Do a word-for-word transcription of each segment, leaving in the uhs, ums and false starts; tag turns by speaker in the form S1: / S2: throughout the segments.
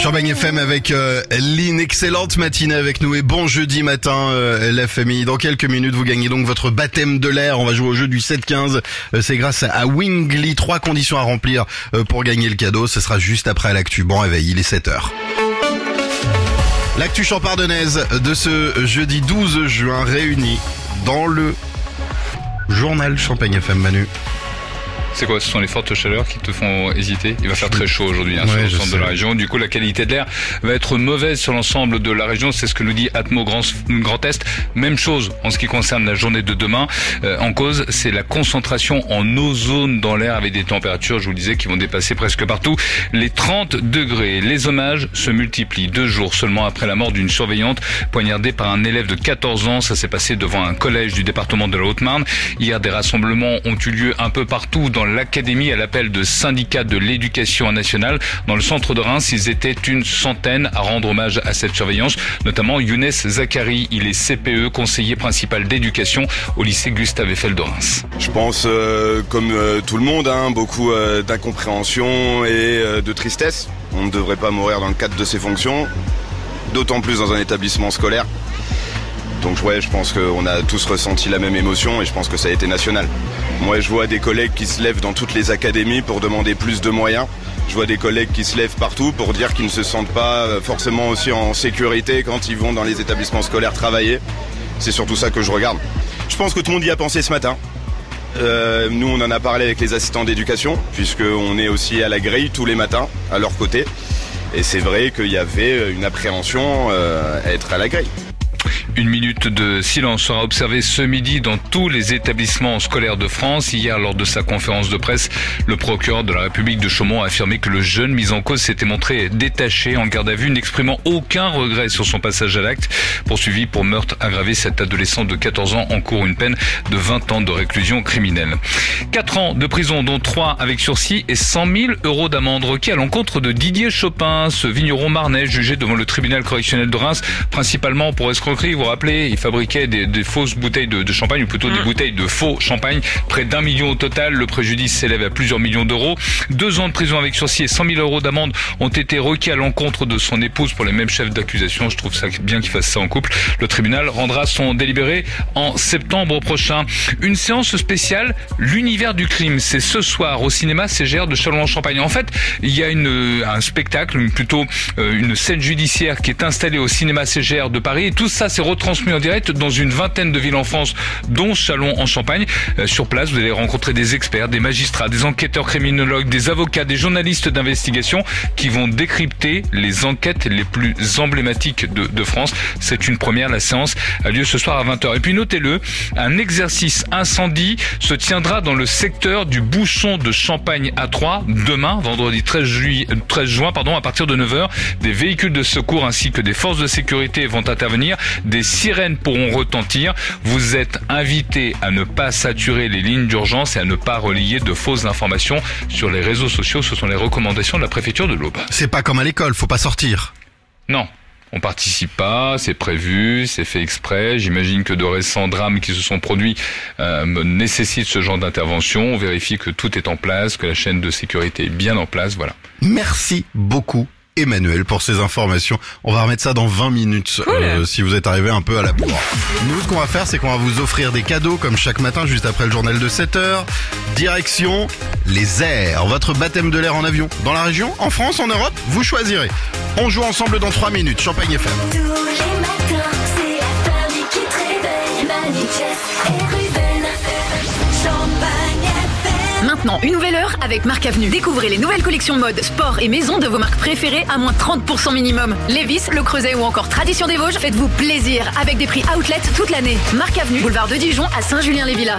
S1: Champagne F M avec euh, Lynn, excellente matinée avec nous et bon jeudi matin euh, la famille. Dans quelques minutes vous gagnez donc votre baptême de l'air, on va jouer au jeu du sept quinze, euh, c'est grâce à Wingly, trois conditions à remplir euh, pour gagner le cadeau, ce sera juste après l'actu. Bon réveil, il est sept heures. L'actu champardonnaise de ce jeudi douze juin réunie dans le journal Champagne F M. Manu.
S2: C'est quoi? Ce sont les fortes chaleurs qui te font hésiter. Il va faire très chaud aujourd'hui hein,
S1: ouais,
S2: sur l'ensemble de la région. Du coup, la qualité de l'air va être mauvaise sur l'ensemble de la région. C'est ce que nous dit Atmo Grand, Grand Est. Même chose en ce qui concerne la journée de demain. Euh, en cause, c'est la concentration en ozone dans l'air avec des températures, je vous le disais, qui vont dépasser presque partout les trente degrés. Les hommages se multiplient deux jours seulement après la mort d'une surveillante poignardée par un élève de quatorze ans. Ça s'est passé devant un collège du département de la Haute-Marne. Hier, des rassemblements ont eu lieu un peu partout dans l'académie à l'appel de syndicats de l'éducation nationale. Dans le centre de Reims, ils étaient une centaine à rendre hommage à cette surveillance, notamment Younes Zakari. Il est C P E, conseiller principal d'éducation au lycée Gustave Eiffel de Reims.
S3: Je pense, euh, comme euh, tout le monde, hein, beaucoup euh, d'incompréhension et euh, de tristesse. On ne devrait pas mourir dans le cadre de ses fonctions, d'autant plus dans un établissement scolaire. Donc ouais, je pense qu'on a tous ressenti la même émotion et je pense que ça a été national. Moi, je vois des collègues qui se lèvent dans toutes les académies pour demander plus de moyens. Je vois des collègues qui se lèvent partout pour dire qu'ils ne se sentent pas forcément aussi en sécurité quand ils vont dans les établissements scolaires travailler. C'est surtout ça que je regarde. Je pense que tout le monde y a pensé ce matin. Euh, nous, on en a parlé avec les assistants d'éducation, puisqu'on est aussi à la grille tous les matins, à leur côté. Et c'est vrai qu'il y avait une appréhension euh, à être à la grille.
S2: Une minute de silence sera observée ce midi dans tous les établissements scolaires de France. Hier, lors de sa conférence de presse, le procureur de la République de Chaumont a affirmé que le jeune mis en cause s'était montré détaché en garde à vue, n'exprimant aucun regret sur son passage à l'acte. Poursuivi pour meurtre aggravé, cet adolescent de quatorze ans encourt une peine de vingt ans de réclusion criminelle. quatre ans de prison, dont trois avec sursis et cent mille euros d'amende requis à l'encontre de Didier Chopin, ce vigneron marnais jugé devant le tribunal correctionnel de Reims, principalement pour escroquerie. Vous vous rappelez, il fabriquait des, des fausses bouteilles de, de champagne, ou plutôt des bouteilles de faux champagne. Près d'un million au total. Le préjudice s'élève à plusieurs millions d'euros. Deux ans de prison avec sursis et cent mille euros d'amende ont été requis à l'encontre de son épouse pour les mêmes chefs d'accusation. Je trouve ça bien qu'il fasse ça en couple. Le tribunal rendra son délibéré en septembre prochain. Une séance spéciale, l'univers du crime. C'est ce soir au cinéma C G R de Châlons-en-Champagne. En fait, il y a une, un spectacle, plutôt une scène judiciaire qui est installée au cinéma C G R de Paris. Et tout ça, c'est retransmis en direct dans une vingtaine de villes en France, dont Châlons-en-Champagne. Euh, sur place, vous allez rencontrer des experts, des magistrats, des enquêteurs criminologues, des avocats, des journalistes d'investigation qui vont décrypter les enquêtes les plus emblématiques de, de France. C'est une première. La séance a lieu ce soir à vingt heures. Et puis notez-le, un exercice incendie se tiendra dans le secteur du Bouchon de Champagne à Troyes demain, vendredi treize juin, pardon, à partir de neuf heures. Des véhicules de secours ainsi que des forces de sécurité vont intervenir. Des sirènes pourront retentir. Vous êtes invités à ne pas saturer les lignes d'urgence et à ne pas relayer de fausses informations sur les réseaux sociaux. Ce sont les recommandations de la préfecture de l'Aube.
S1: C'est pas comme à l'école, faut pas sortir.
S2: Non. On participe pas, c'est prévu, c'est fait exprès. J'imagine que de récents drames qui se sont produits euh, nécessitent ce genre d'intervention. On vérifie que tout est en place, que la chaîne de sécurité est bien en place, voilà.
S1: Merci beaucoup Emmanuel pour ces informations. On va remettre ça dans vingt minutes, cool. euh, si vous êtes arrivé un peu à la bourre. Nous, ce qu'on va faire, c'est qu'on va vous offrir des cadeaux comme chaque matin, juste après le journal de sept heures. Direction les airs, votre baptême de l'air en avion. Dans la région, en France, en Europe, vous choisirez. On joue ensemble dans trois minutes. Champagne F M.
S4: Tous les matins, c'est la famille qui te réveille. Manu, Jess et Ruben. Champagne F M.
S5: Maintenant, une nouvelle heure avec Marc Avenue. Découvrez les nouvelles collections mode, sport et maison de vos marques préférées à moins trente pour cent minimum. Lévis, Le Creuset ou encore Tradition des Vosges. Faites-vous plaisir avec des prix outlet toute l'année. Marc Avenue, boulevard de Dijon à Saint-Julien-les-Villas.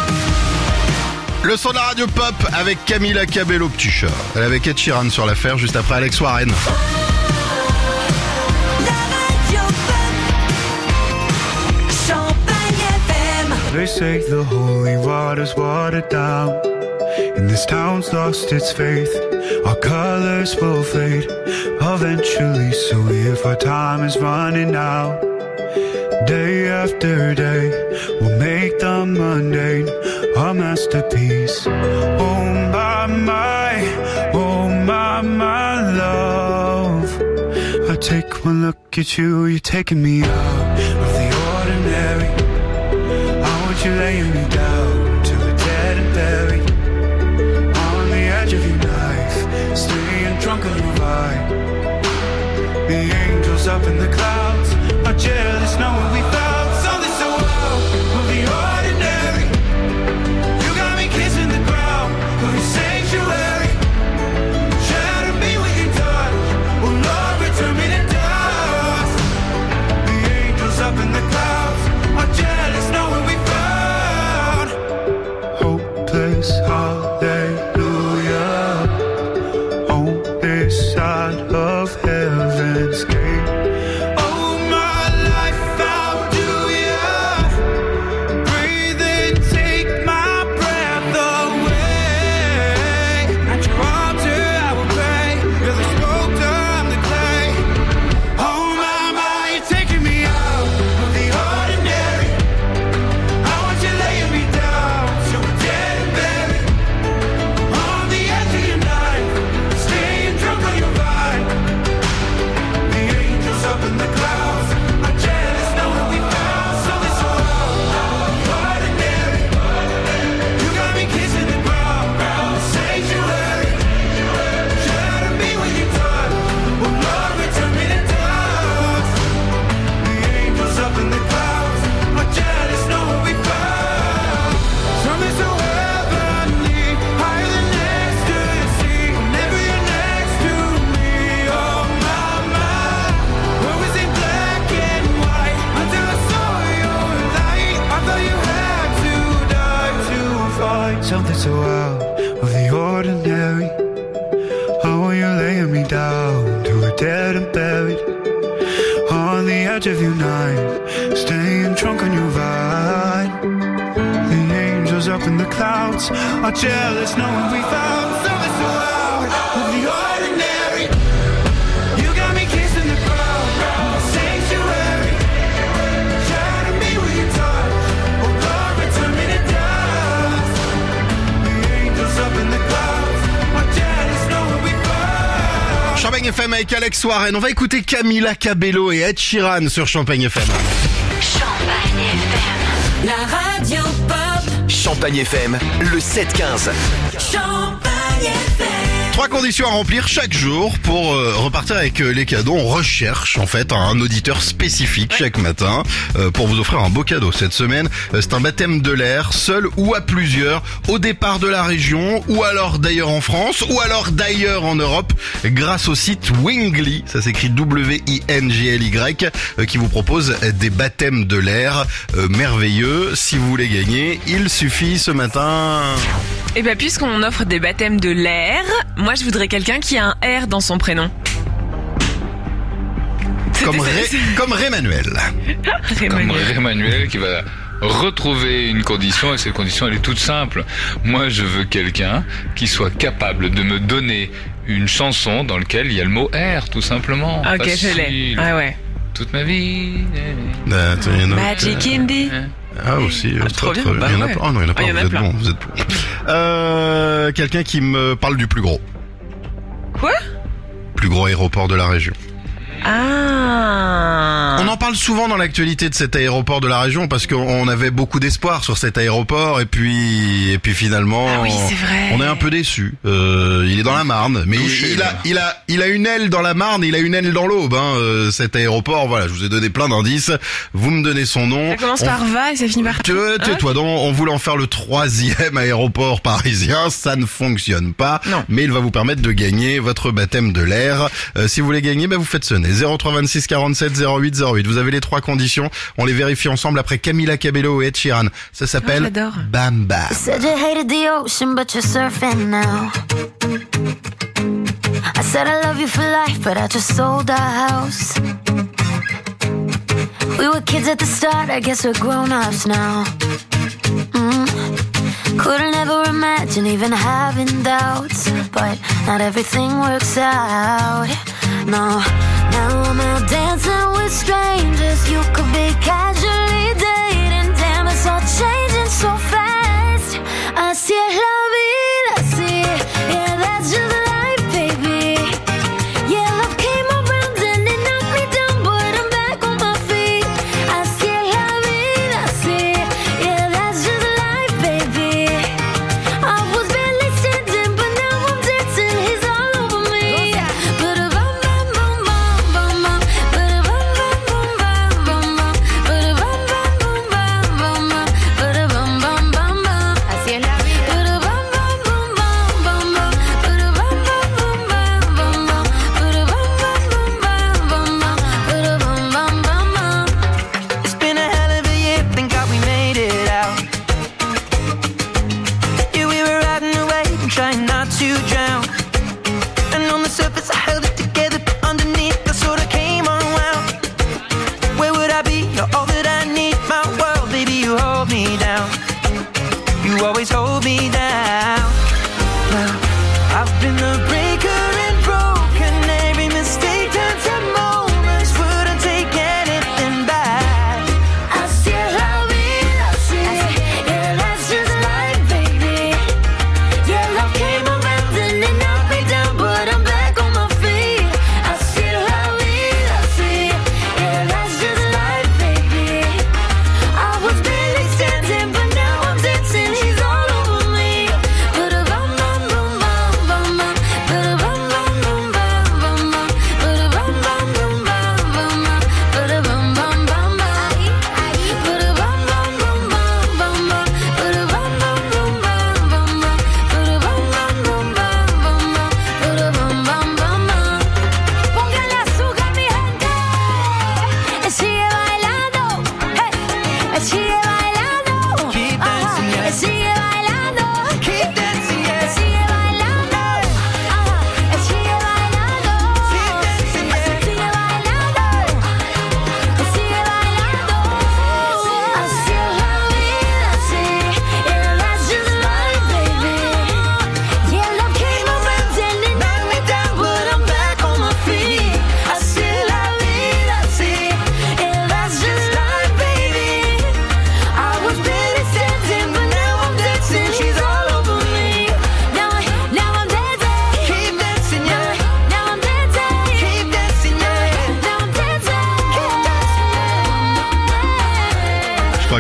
S1: Le son de la radio pop avec Camila Cabello Petit Chat. Elle est avec Ed Sheeran sur l'affaire juste après Alex Warren.
S6: They say the holy water's watered down, and this town's lost its faith. Our colors will fade eventually, so if our time is running out, day after day, we'll make the mundane a masterpiece. Oh my, my, oh my, my love. take one look at you, you're taking me out of the ordinary. I want you laying me down till we're dead and buried. On the edge of your knife, staying drunk on your vibe. The angels up in the clouds are jealous knowing we found something so out of the ordinary. You got me kissing the ground of your sanctuary. Shatter me with your touch, oh Lord, return me to dust. The angels up in the clouds are jealous knowing we found hopeless hallelujah on this side of heaven's gate. Oh my life, how do ya breathe and take my breath away? At your altar I will pray. You're the sculptor, I'm the clay. Oh my, my, you're taking me out of the ordinary. I want you laying me down so we're dead and buried. On the edge of your knife, staying drunk on your vine. The angels up in the clouds are jealous knowing we found something so out of the ordinary. You got me kissing the ground, the sanctuary. Shatter me with your touch, oh Lord, return me to dust. The angels up in the clouds are jealous knowing we found something so heavenly, higher than ecstasy. Whenever you're next to me, oh my, my. What was in black and white until I saw your light? I thought you had to die to find something so out of the ordinary. Oh, you're laying me down till we're dead and buried. On the edge of your knife, staying drunk on your vine. The angels up in the clouds are jealous knowing we found something so out of the ordinary. You got me kissing the ground, the sanctuary. Shatter me with your touch, oh Lord, return me to dust. The angels up in the clouds are jealous knowing we found.
S1: Champagne F M avec Alex Warren. On va écouter Camila Cabello et Ed Sheeran sur Champagne F M.
S4: Champagne F M. La radio pop.
S7: Champagne F M, le sept quinze.
S4: Champagne F M.
S1: Trois conditions à remplir chaque jour pour euh, repartir avec euh, les cadeaux. On recherche en fait un auditeur spécifique chaque matin euh, pour vous offrir un beau cadeau. Cette semaine, euh, c'est un baptême de l'air, seul ou à plusieurs, au départ de la région, ou alors d'ailleurs en France, ou alors d'ailleurs en Europe, grâce au site Wingly, ça s'écrit W I N G L Y, euh, qui vous propose des baptêmes de l'air euh, merveilleux. Si vous voulez gagner, il suffit ce matin...
S8: Et bah puisqu'on offre des baptêmes de l'air, moi je voudrais quelqu'un qui a un R dans son prénom.
S1: Comme, Ré, comme Rémanuel.
S2: Comme Rémanuel qui va retrouver une condition, et cette condition elle est toute simple. Moi je veux quelqu'un qui soit capable de me donner une chanson dans laquelle il y a le mot R, tout simplement.
S8: Ok,
S2: Facile.
S8: je l'ai. Ah ouais.
S2: Toute ma vie.
S8: Magic Indie.
S1: Ah aussi,
S8: ah,
S1: euh,
S8: trop bien.
S1: Très,
S8: Bah
S1: il y en a
S8: ouais.
S1: pas. Oh non, il y en a pas.
S8: Ah, il y en a
S1: vous êtes
S8: plein.
S1: bon, vous êtes bon. Euh, quelqu'un qui me parle du plus gros,
S8: Quoi?
S1: plus gros aéroport de la région.
S8: Ah.
S1: On en parle souvent dans l'actualité de cet aéroport de la région parce qu'on avait beaucoup d'espoir sur cet aéroport et puis et puis finalement
S8: Ah oui, c'est vrai.
S1: on est un peu déçus. Euh, il est dans la Marne, mais
S2: Touché,
S1: il, il a
S2: là.
S1: il a il a une aile dans la Marne, il a une aile dans l'Aube. Hein, euh, cet aéroport, voilà, je vous ai donné plein d'indices. Vous me donnez son nom.
S8: Ça commence
S1: On-
S8: par va et ça finit par...
S1: Te- Tais-toi donc, on voulait en faire le troisième aéroport parisien, ça ne fonctionne pas,
S8: Non.
S1: mais il va vous permettre de gagner votre baptême de l'air. Euh, si vous voulez gagner, bah vous faites sonner zéro trois vingt-six quarante-sept zéro huit zéro huit. Vous avez les trois conditions, on les vérifie ensemble après Camila Cabello et Ed Sheeran. Ça s'appelle
S8: Oh, j'adore.
S1: Bam Bam.
S9: Said you hated the ocean, but you're surfing now. I said I love you for life, but I just sold our house. We were kids at the start, I guess we're grown-ups now. Mm. Couldn't ever imagine even having doubts, but not everything works out. No, now I'm out dancing with strangers. You could be casually dating. Damn, it's all changing so fast. Así es la vida, sí. Yeah, that's just life, baby. Yeah, love came around and it knocked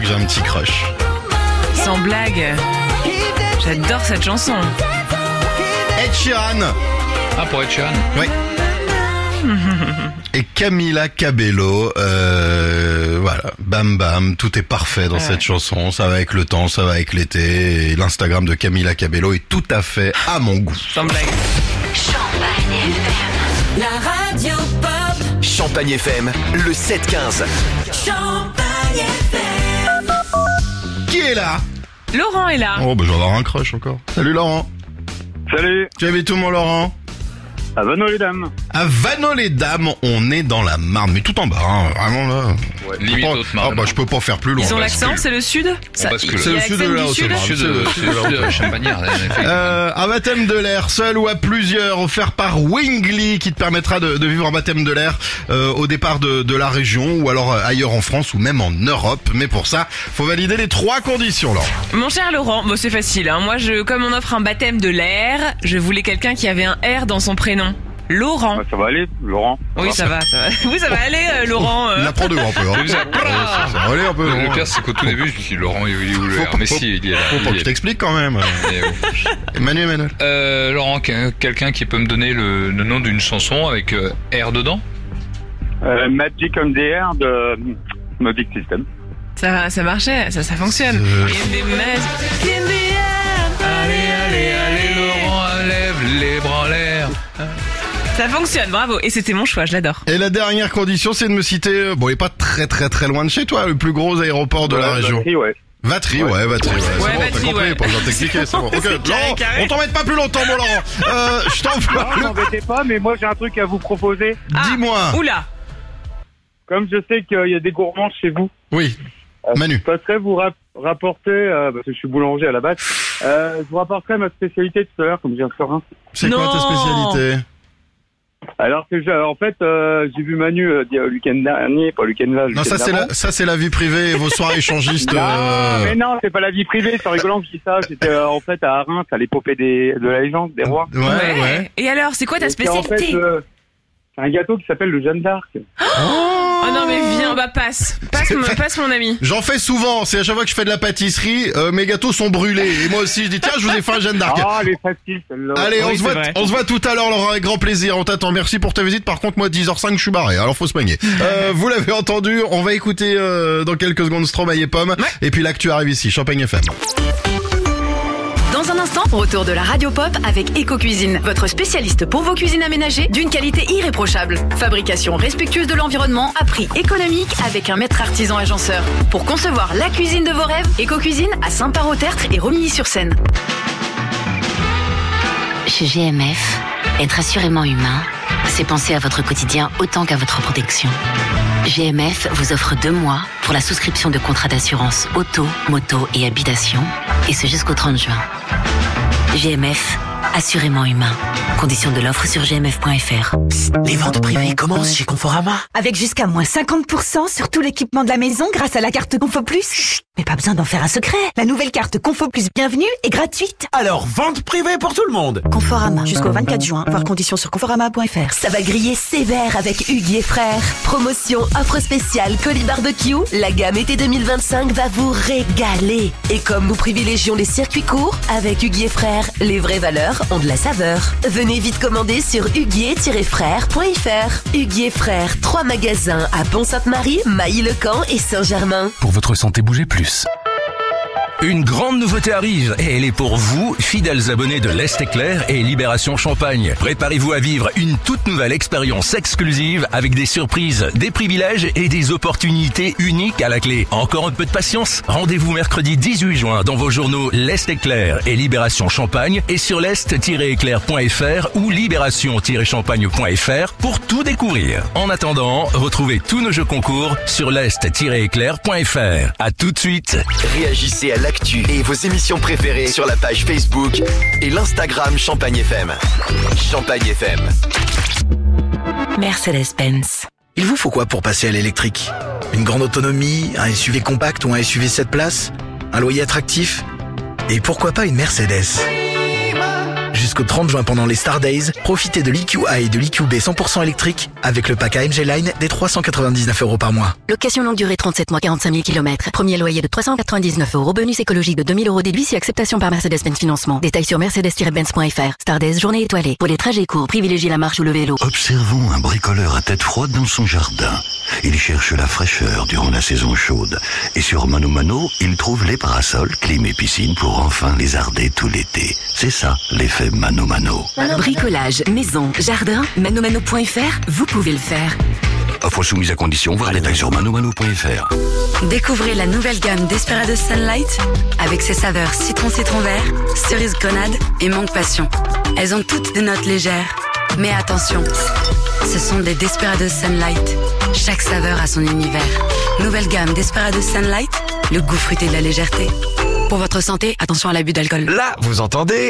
S1: que j'ai un petit crush.
S8: Sans blague. J'adore cette chanson.
S1: Ed Sheeran.
S2: Ah, pour Ed Sheeran.
S1: Oui. Et Camila Cabello, euh, voilà, bam bam, tout est parfait dans
S8: ouais.
S1: cette chanson, ça va avec le temps, ça va avec l'été, et l'Instagram de Camila Cabello est tout à fait à mon goût.
S8: Sans blague.
S4: Champagne F M, la radio pop.
S7: Champagne F M, le sept quinze.
S4: Champagne F M.
S1: Qui est là?
S8: Laurent est là.
S1: Oh bah je vais avoir un crush encore. Salut Laurent.
S10: Salut.
S1: Tu habites où mon Laurent?
S10: À Vannes-les-Dames.
S1: À Vannes-les-Dames, on est dans la Marne, mais tout en bas, hein, vraiment là.
S10: Ouais.
S2: Limite
S1: Pas-
S2: Haute-Marne.
S1: Ah bah je peux pas faire plus loin.
S8: Ils ont
S2: on
S8: l'accent,
S2: bascule.
S8: c'est le sud. Ça-
S2: bascule.
S8: il y a
S1: C'est le sud de
S8: l'accent
S1: la
S8: du sud.
S1: Haute-Marne.
S2: Sud de, sud de Champagnard.
S1: Euh, un baptême de l'air, seul ou à plusieurs, offert par Wingly, qui te permettra de, de vivre un baptême de l'air euh, au départ de, de la région, ou alors euh, ailleurs en France, ou même en Europe. Mais pour ça, faut valider les trois conditions, là.
S8: Mon cher Laurent, bon, c'est facile. Hein. Moi, je, comme on offre un baptême de l'air, je voulais quelqu'un qui avait un R dans son prénom. Laurent.
S10: Ouais, ça va aller, Laurent.
S8: Oui, ça va, ça va. Oui, ça va aller, euh, Laurent. euh.
S1: Il la prend devant un peu. Hein.
S2: Ça-
S1: ça, ça va aller un peu.
S2: Le
S1: non
S2: pire, c'est qu'au tout début, je me suis dit, Laurent, il est où le
S1: Faut
S2: R?
S1: pas-
S2: Mais
S1: faut-
S2: si, il y est là.
S1: Faut pas
S2: il
S1: que
S2: est
S1: je t'explique quand même.
S2: là. Et, euh,
S1: Emmanuel, Emmanuel.
S2: Euh, Laurent, quel- quelqu'un qui peut me donner le, le nom d'une chanson avec euh, R dedans?
S10: Euh, Magic on the Air de Mobic System.
S8: Ça, ça marchait, ça, ça fonctionne.
S1: Euh,
S8: In the magic, in the air.
S2: Allez, allez, allez, Laurent, lève les bras en l'air.
S8: Ça fonctionne, bravo. Et c'était mon choix, je l'adore.
S1: Et la dernière condition, c'est de me citer, euh, bon, il est pas très très très loin de chez toi, le plus gros aéroport de la
S10: Ouais,
S1: région.
S10: Vatry, ouais.
S1: Vatry, ouais,
S10: Ouais.
S1: Vatry, ouais. C'est
S8: Ouais,
S1: bon,
S8: Vatry,
S1: t'as compris,
S8: ouais.
S1: pas besoin de t'expliquer, c'est bon. Ok,
S8: C'est carré,
S1: Laurent,
S8: carré.
S1: on t'embête pas plus longtemps, mon Laurent. Euh, je t'envoie
S10: Non,
S1: le...
S10: m'embêtez pas, mais moi j'ai un truc à vous proposer.
S8: Ah,
S1: Dis-moi.
S8: Oula.
S10: Comme je sais qu'il y a des gourmands chez vous,
S1: Oui,
S10: euh,
S1: Manu.
S10: je passerai vous rap- rapporter, euh, parce que je suis boulanger à la base, euh, je vous rapporterai ma spécialité tout à l'heure, comme je viens de Florin.
S1: C'est quoi ta
S8: Non.
S1: spécialité?
S10: Alors que j'ai, en fait, euh, j'ai vu Manu euh, le week-end dernier, pas le week-end là. Le
S1: Non,
S10: week-end
S1: ça c'est
S10: d'avant.
S1: la, ça c'est la vie privée et vos soirées échangistes.
S10: Non,
S1: euh,
S10: mais non, c'est pas la vie privée, c'est rigolant que je dis ça. J'étais euh, en fait à Reims, à l'épopée des, de la légende des rois.
S1: Ouais, ouais.
S8: Et alors, c'est quoi ta
S10: Et c'est en
S8: spécialité?
S10: fait, euh, c'est un gâteau qui s'appelle le Jeanne d'Arc.
S8: Oh non, mais viens, bah passe. Passe, mon- passe mon ami.
S1: J'en fais souvent, c'est à chaque fois que je fais de la pâtisserie, euh, mes gâteaux sont brûlés. Et moi aussi, je dis, tiens, je vous ai fait un Jeanne d'Arc.
S10: Ah, les faciles, celle-là.
S1: Allez, on,
S8: oui,
S1: se
S8: c'est
S1: voit,
S8: vrai.
S1: on se voit tout à l'heure, Laurent, avec grand plaisir. On t'attend. Merci pour ta visite. Par contre, moi, dix heures cinq, je suis barré. Alors, faut se manier. Euh, vous l'avez entendu. On va écouter euh, dans quelques secondes Stromae et Pomme. Et puis l'actu arrive ici. Champagne F M.
S5: Dans un instant, retour de la radio pop avec Eco-Cuisine, votre spécialiste pour vos cuisines aménagées d'une qualité irréprochable. Fabrication respectueuse de l'environnement à prix économique avec un maître artisan agenceur. Pour concevoir la cuisine de vos rêves, Eco-Cuisine à Saint-Par-au-Tertre et Romilly-sur-Seine.
S11: Chez G M F, être assurément humain, c'est penser à votre quotidien autant qu'à votre protection. G M F vous offre deux mois pour la souscription de contrats d'assurance auto, moto et habitation, et ce jusqu'au trente juin. G M F, assurément humain. Conditions de l'offre sur g m f point f r.
S12: Les ventes privées commencent chez Conforama.
S13: Avec jusqu'à moins cinquante pour cent sur tout l'équipement de la maison grâce à la carte Confo Plus. Chut, mais pas besoin d'en faire un secret. La nouvelle carte Confo Plus Bienvenue est gratuite.
S12: Alors, vente privée pour tout le monde.
S13: Conforama, jusqu'au vingt-quatre juin. Voir conditions sur conforama point f r.
S14: Ça va griller sévère avec Hugues et Frères. Promotion, offre spéciale, colis barbecue. La gamme été deux mille vingt-cinq va vous régaler. Et comme nous privilégions les circuits courts, avec Hugues et Frères, les vraies valeurs ont de la saveur. Venez vite commander sur huguier tiret frères point f r. Hugues et Frères, trois magasins à Pont-Sainte-Marie, Mailly-le-Camp et Saint-Germain.
S15: Pour votre santé, bougez plus. Une grande nouveauté arrive et elle est pour vous, fidèles abonnés de l'Est Éclair et Libération Champagne. Préparez-vous à vivre une toute nouvelle expérience exclusive avec des surprises, des privilèges et des opportunités uniques à la clé. Encore un peu de patience. Rendez-vous mercredi dix-huit juin dans vos journaux L'Est Éclair et Libération Champagne et sur l'est tiret éclair point f r ou libération tiret champagne point f r pour tout découvrir. En attendant, retrouvez tous nos jeux concours sur l'est tiret éclair point f r. À tout de suite.
S7: Réagissez à l'actu et vos émissions préférées sur la page Facebook et l'Instagram Champagne F M. Champagne F M.
S11: Mercedes-Benz.
S12: Il vous faut quoi pour passer à l'électrique? Une grande autonomie, un S U V compact ou un S U V sept places? Un loyer attractif? Et pourquoi pas une Mercedes? Jusqu'au jusqu'au trente juin pendant les Star Days, profitez de l'E Q A et de l'E Q B cent pour cent électrique avec le pack A M G Line des trois cent quatre-vingt-dix-neuf euros par mois.
S11: Location longue durée trente-sept mois, quarante-cinq mille kilomètres. Premier loyer de trois cent quatre-vingt-dix-neuf euros. Bonus écologique de deux mille euros déduit si acceptation par Mercedes-Benz Financement. Détails sur mercedes tiret benz point f r. Star Days, journée étoilée. Pour les trajets courts, privilégiez la marche ou le vélo.
S16: Observons un bricoleur à tête froide dans son jardin. Il cherche la fraîcheur durant la saison chaude. Et sur Mano Mano, il trouve les parasols, clim et piscine pour enfin les arder tout l'été. C'est ça, l'effet Mano Mano.
S11: Bricolage, maison, jardin, manomano point f r, vous pouvez le faire.
S16: Offre soumise à condition, voir les détails sur manomano point f r.
S11: Découvrez la nouvelle gamme Desperados Sunlight avec ses saveurs citron citron vert, cerise grenade et mangue passion. Elles ont toutes des notes légères. Mais attention, ce sont des Desperados Sunlight. Chaque saveur a son univers. Nouvelle gamme Desperados Sunlight, le goût fruité de la légèreté. Pour votre santé, attention à l'abus d'alcool.
S17: Là, vous entendez?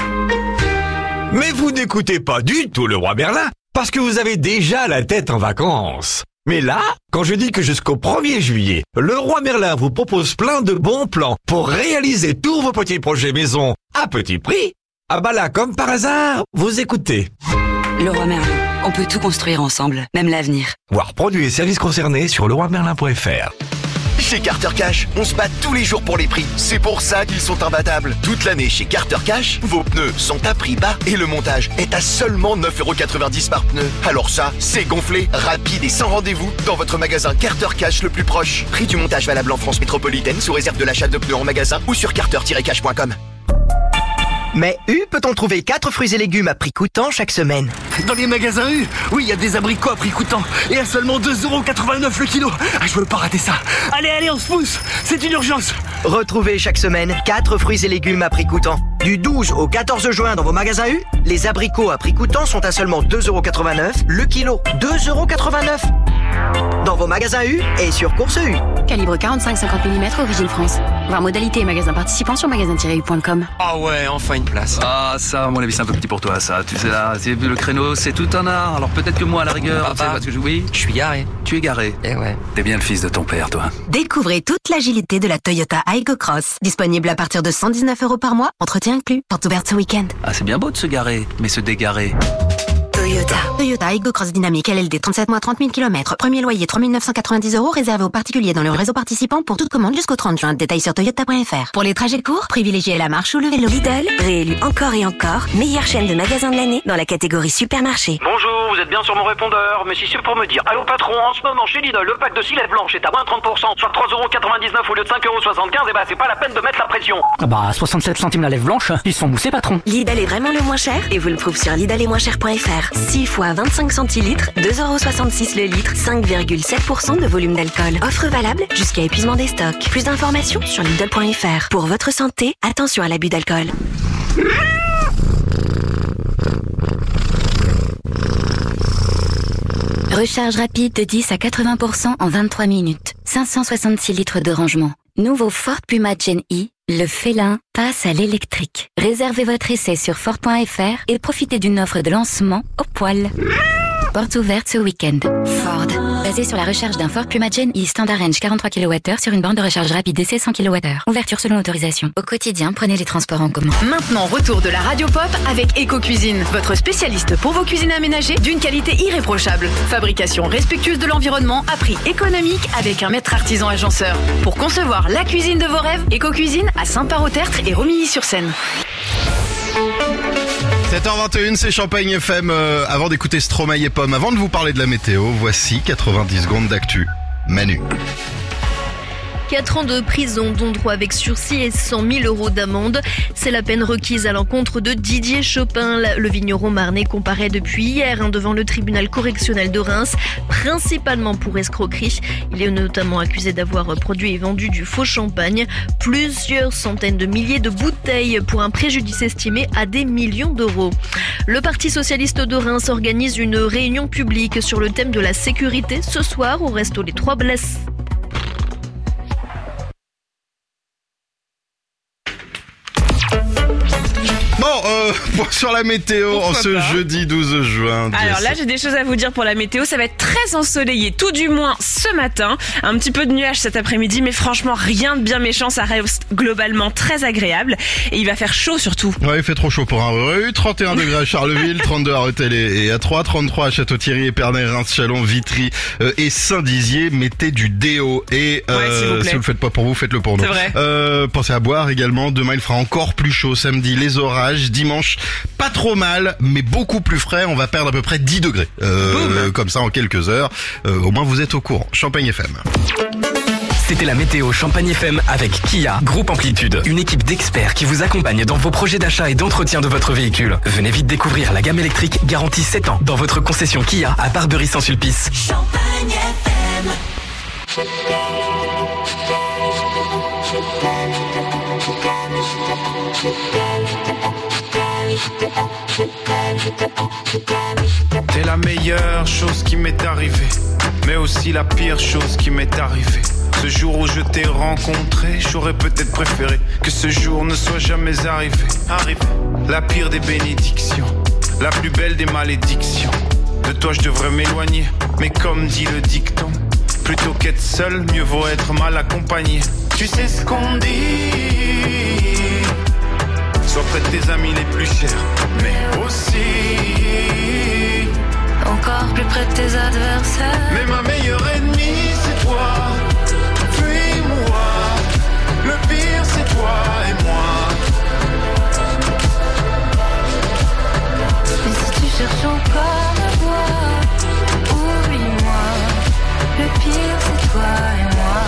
S17: Mais vous n'écoutez pas du tout le roi Merlin, parce que vous avez déjà la tête en vacances. Mais là, quand je dis que jusqu'au premier juillet, le roi Merlin vous propose plein de bons plans pour réaliser tous vos petits projets maison à petit prix, ah bah là, comme par hasard, vous écoutez.
S11: Le roi Merlin, on peut tout construire ensemble, même l'avenir.
S17: Voir produits et services concernés sur le roi merlin point f r.
S7: Chez Carter Cash, on se bat tous les jours pour les prix. C'est pour ça qu'ils sont imbattables. Toute l'année chez Carter Cash, vos pneus sont à prix bas et le montage est à seulement neuf euros quatre-vingt-dix par pneu. Alors ça, c'est gonflé, rapide et sans rendez-vous dans votre magasin Carter Cash le plus proche. Prix du montage valable en France métropolitaine sous réserve de l'achat de pneus en magasin ou sur carter tiret cash point com.
S18: Mais U peut-on trouver quatre fruits et légumes à prix coûtant chaque semaine?
S19: Dans les magasins U, oui, il y a des abricots à prix coûtant et à seulement deux euros quatre-vingt-neuf le kilo. Ah, je veux pas rater ça. Allez, allez, on se pousse, c'est une urgence.
S18: Retrouvez chaque semaine quatre fruits et légumes à prix coûtant. Du douze au quatorze juin dans vos magasins U, les abricots à prix coûtant sont à seulement deux euros quatre-vingt-neuf le kilo. deux euros quatre-vingt-neuf dans vos magasins U et sur Course U.
S11: Calibre quarante-cinq cinquante millimètres, origine France. Voir modalité et magasin participant sur magasin tiret u point com.
S20: Ah ouais, enfin une place. Ah ça, à mon avis, c'est un peu petit pour toi, ça. Tu sais là, c'est le créneau, c'est tout un art. Alors peut-être que moi, à la rigueur,
S21: Papa,
S20: tu sais, parce que je, oui,
S21: je suis garé.
S20: Tu es garé.
S21: Eh ouais.
S20: T'es bien le fils de ton père, toi.
S22: Découvrez toute l'agilité de la Toyota Aygo Cross. Disponible à partir de cent dix-neuf euros par mois, entretien inclus. Porte ouverte ce week-end.
S20: Ah, c'est bien beau de se garer, mais se dégarer.
S22: Toyota. Toyota Aygo Cross Dynamique L L D trente-sept mois trente mille kilomètres. Premier loyer trois mille neuf cent quatre-vingt-dix euros réservé aux particuliers dans le réseau participant pour toute commande jusqu'au trente juin. Détails sur toyota point f r. Pour les trajets courts, privilégiez la marche ou le vélo.
S23: Lidl, réélu encore et encore, meilleure chaîne de magasins de l'année dans la catégorie supermarché.
S24: Bonjour, vous êtes bien sur mon répondeur, mais si c'est pour me dire, allô patron, en ce moment chez Lidl, le pack de cilettes blanches est à moins trente pour cent, soit trois euros quatre-vingt-dix-neuf au lieu de cinq euros soixante-quinze, et bah c'est pas la peine de mettre la pression.
S25: Ah bah soixante-sept centimes la lèvre blanche, ils sont moussés patron.
S23: Lidl est vraiment le moins cher et vous le prouve sur lidl et moins cher point f r. six fois vingt-cinq centilitres, deux euros soixante-six le litre, cinq virgule sept pour cent de volume d'alcool. Offre valable jusqu'à épuisement des stocks. Plus d'informations sur lidl point f r. Pour votre santé, attention à l'abus d'alcool.
S11: Recharge rapide de dix à quatre-vingts pour cent en vingt-trois minutes. cinq cent soixante-six litres de rangement. Nouveau Ford Puma Gen E, le félin passe à l'électrique. Réservez votre essai sur Ford point f r et profitez d'une offre de lancement au poil. Porte ouverte ce week-end. Ford. Basé sur la recharge d'un Ford Puma Gen E Standard Range quarante-trois kilowattheures sur une borne de recharge rapide D C cent kilowattheures. Ouverture selon autorisation. Au quotidien, prenez les transports en commun.
S5: Maintenant, retour de la Radio Pop avec Eco-Cuisine, votre spécialiste pour vos cuisines aménagées d'une qualité irréprochable. Fabrication respectueuse de l'environnement à prix économique avec un maître artisan agenceur. Pour concevoir la cuisine de vos rêves, Eco-Cuisine à Saint-Par-au-Tertre et Romilly-sur-Seine.
S1: sept heures vingt et une, c'est Champagne F M. Euh, avant d'écouter Stromae et Pomme, avant de vous parler de la météo, voici quatre-vingt-dix secondes d'actu. Manu.
S26: quatre ans de prison, dont droit avec sursis et cent mille euros d'amende. C'est la peine requise à l'encontre de Didier Chopin. Le vigneron marnais comparaît depuis hier devant le tribunal correctionnel de Reims, principalement pour escroquerie. Il est notamment accusé d'avoir produit et vendu du faux champagne. Plusieurs centaines de milliers de bouteilles pour un préjudice estimé à des millions d'euros. Le Parti socialiste de Reims organise une réunion publique sur le thème de la sécurité ce soir au resto Les Trois Blesses.
S1: Bon, euh, pour- sur la météo,
S8: Pourquoi
S1: en ce
S8: pas.
S1: jeudi douze juin.
S8: Alors
S1: Jess.
S8: là, j'ai des choses à vous dire pour la météo. Ça va être très ensoleillé, tout du moins ce matin. Un petit peu de nuages cet après-midi, mais franchement, rien de bien méchant. Ça reste globalement très agréable. Et il va faire chaud surtout.
S1: Ouais, il fait trop chaud pour un rue. trente et un degrés à Charleville, trente-deux à Rethel et et à Troyes, trente-trois à Château-Thierry, Épernay, Reims, Chalon, Vitry euh, et Saint-Dizier. Mettez du déo et euh,
S8: Ouais, s'il vous plaît.
S1: si vous le faites pas pour vous, faites-le pour nous.
S8: C'est vrai.
S1: Euh, pensez à boire également. Demain, il fera encore plus chaud. Samedi, les orages. Dimanche, pas trop mal, mais beaucoup plus frais. On va perdre à peu près dix degrés. Euh, comme ça en quelques heures. Euh, au moins, vous êtes au courant. Champagne F M.
S2: C'était la météo Champagne F M avec Kia, Groupe Amplitude. Une équipe d'experts qui vous accompagne dans vos projets d'achat et d'entretien de votre véhicule. Venez vite découvrir la gamme électrique garantie sept ans dans votre concession Kia à Barbery-Saint-Sulpice.
S3: Champagne F M.
S4: T'es la meilleure chose qui m'est arrivée, mais aussi la pire chose qui m'est arrivée. Ce jour où je t'ai rencontré, j'aurais peut-être préféré que ce jour ne soit jamais arrivé. Arrivé. La pire des bénédictions, la plus belle des malédictions. De toi je devrais m'éloigner, mais comme dit le dicton, plutôt qu'être seul, mieux vaut être mal accompagné. Tu sais ce qu'on dit, sois près de tes amis les plus chers, mais aussi
S3: Encore plus près de tes adversaires.
S4: mais ma meilleure ennemie c'est toi. Fuis-moi, le pire c'est toi et moi.
S3: Et si tu cherches encore à voir, oublie-moi. Le pire c'est toi et moi.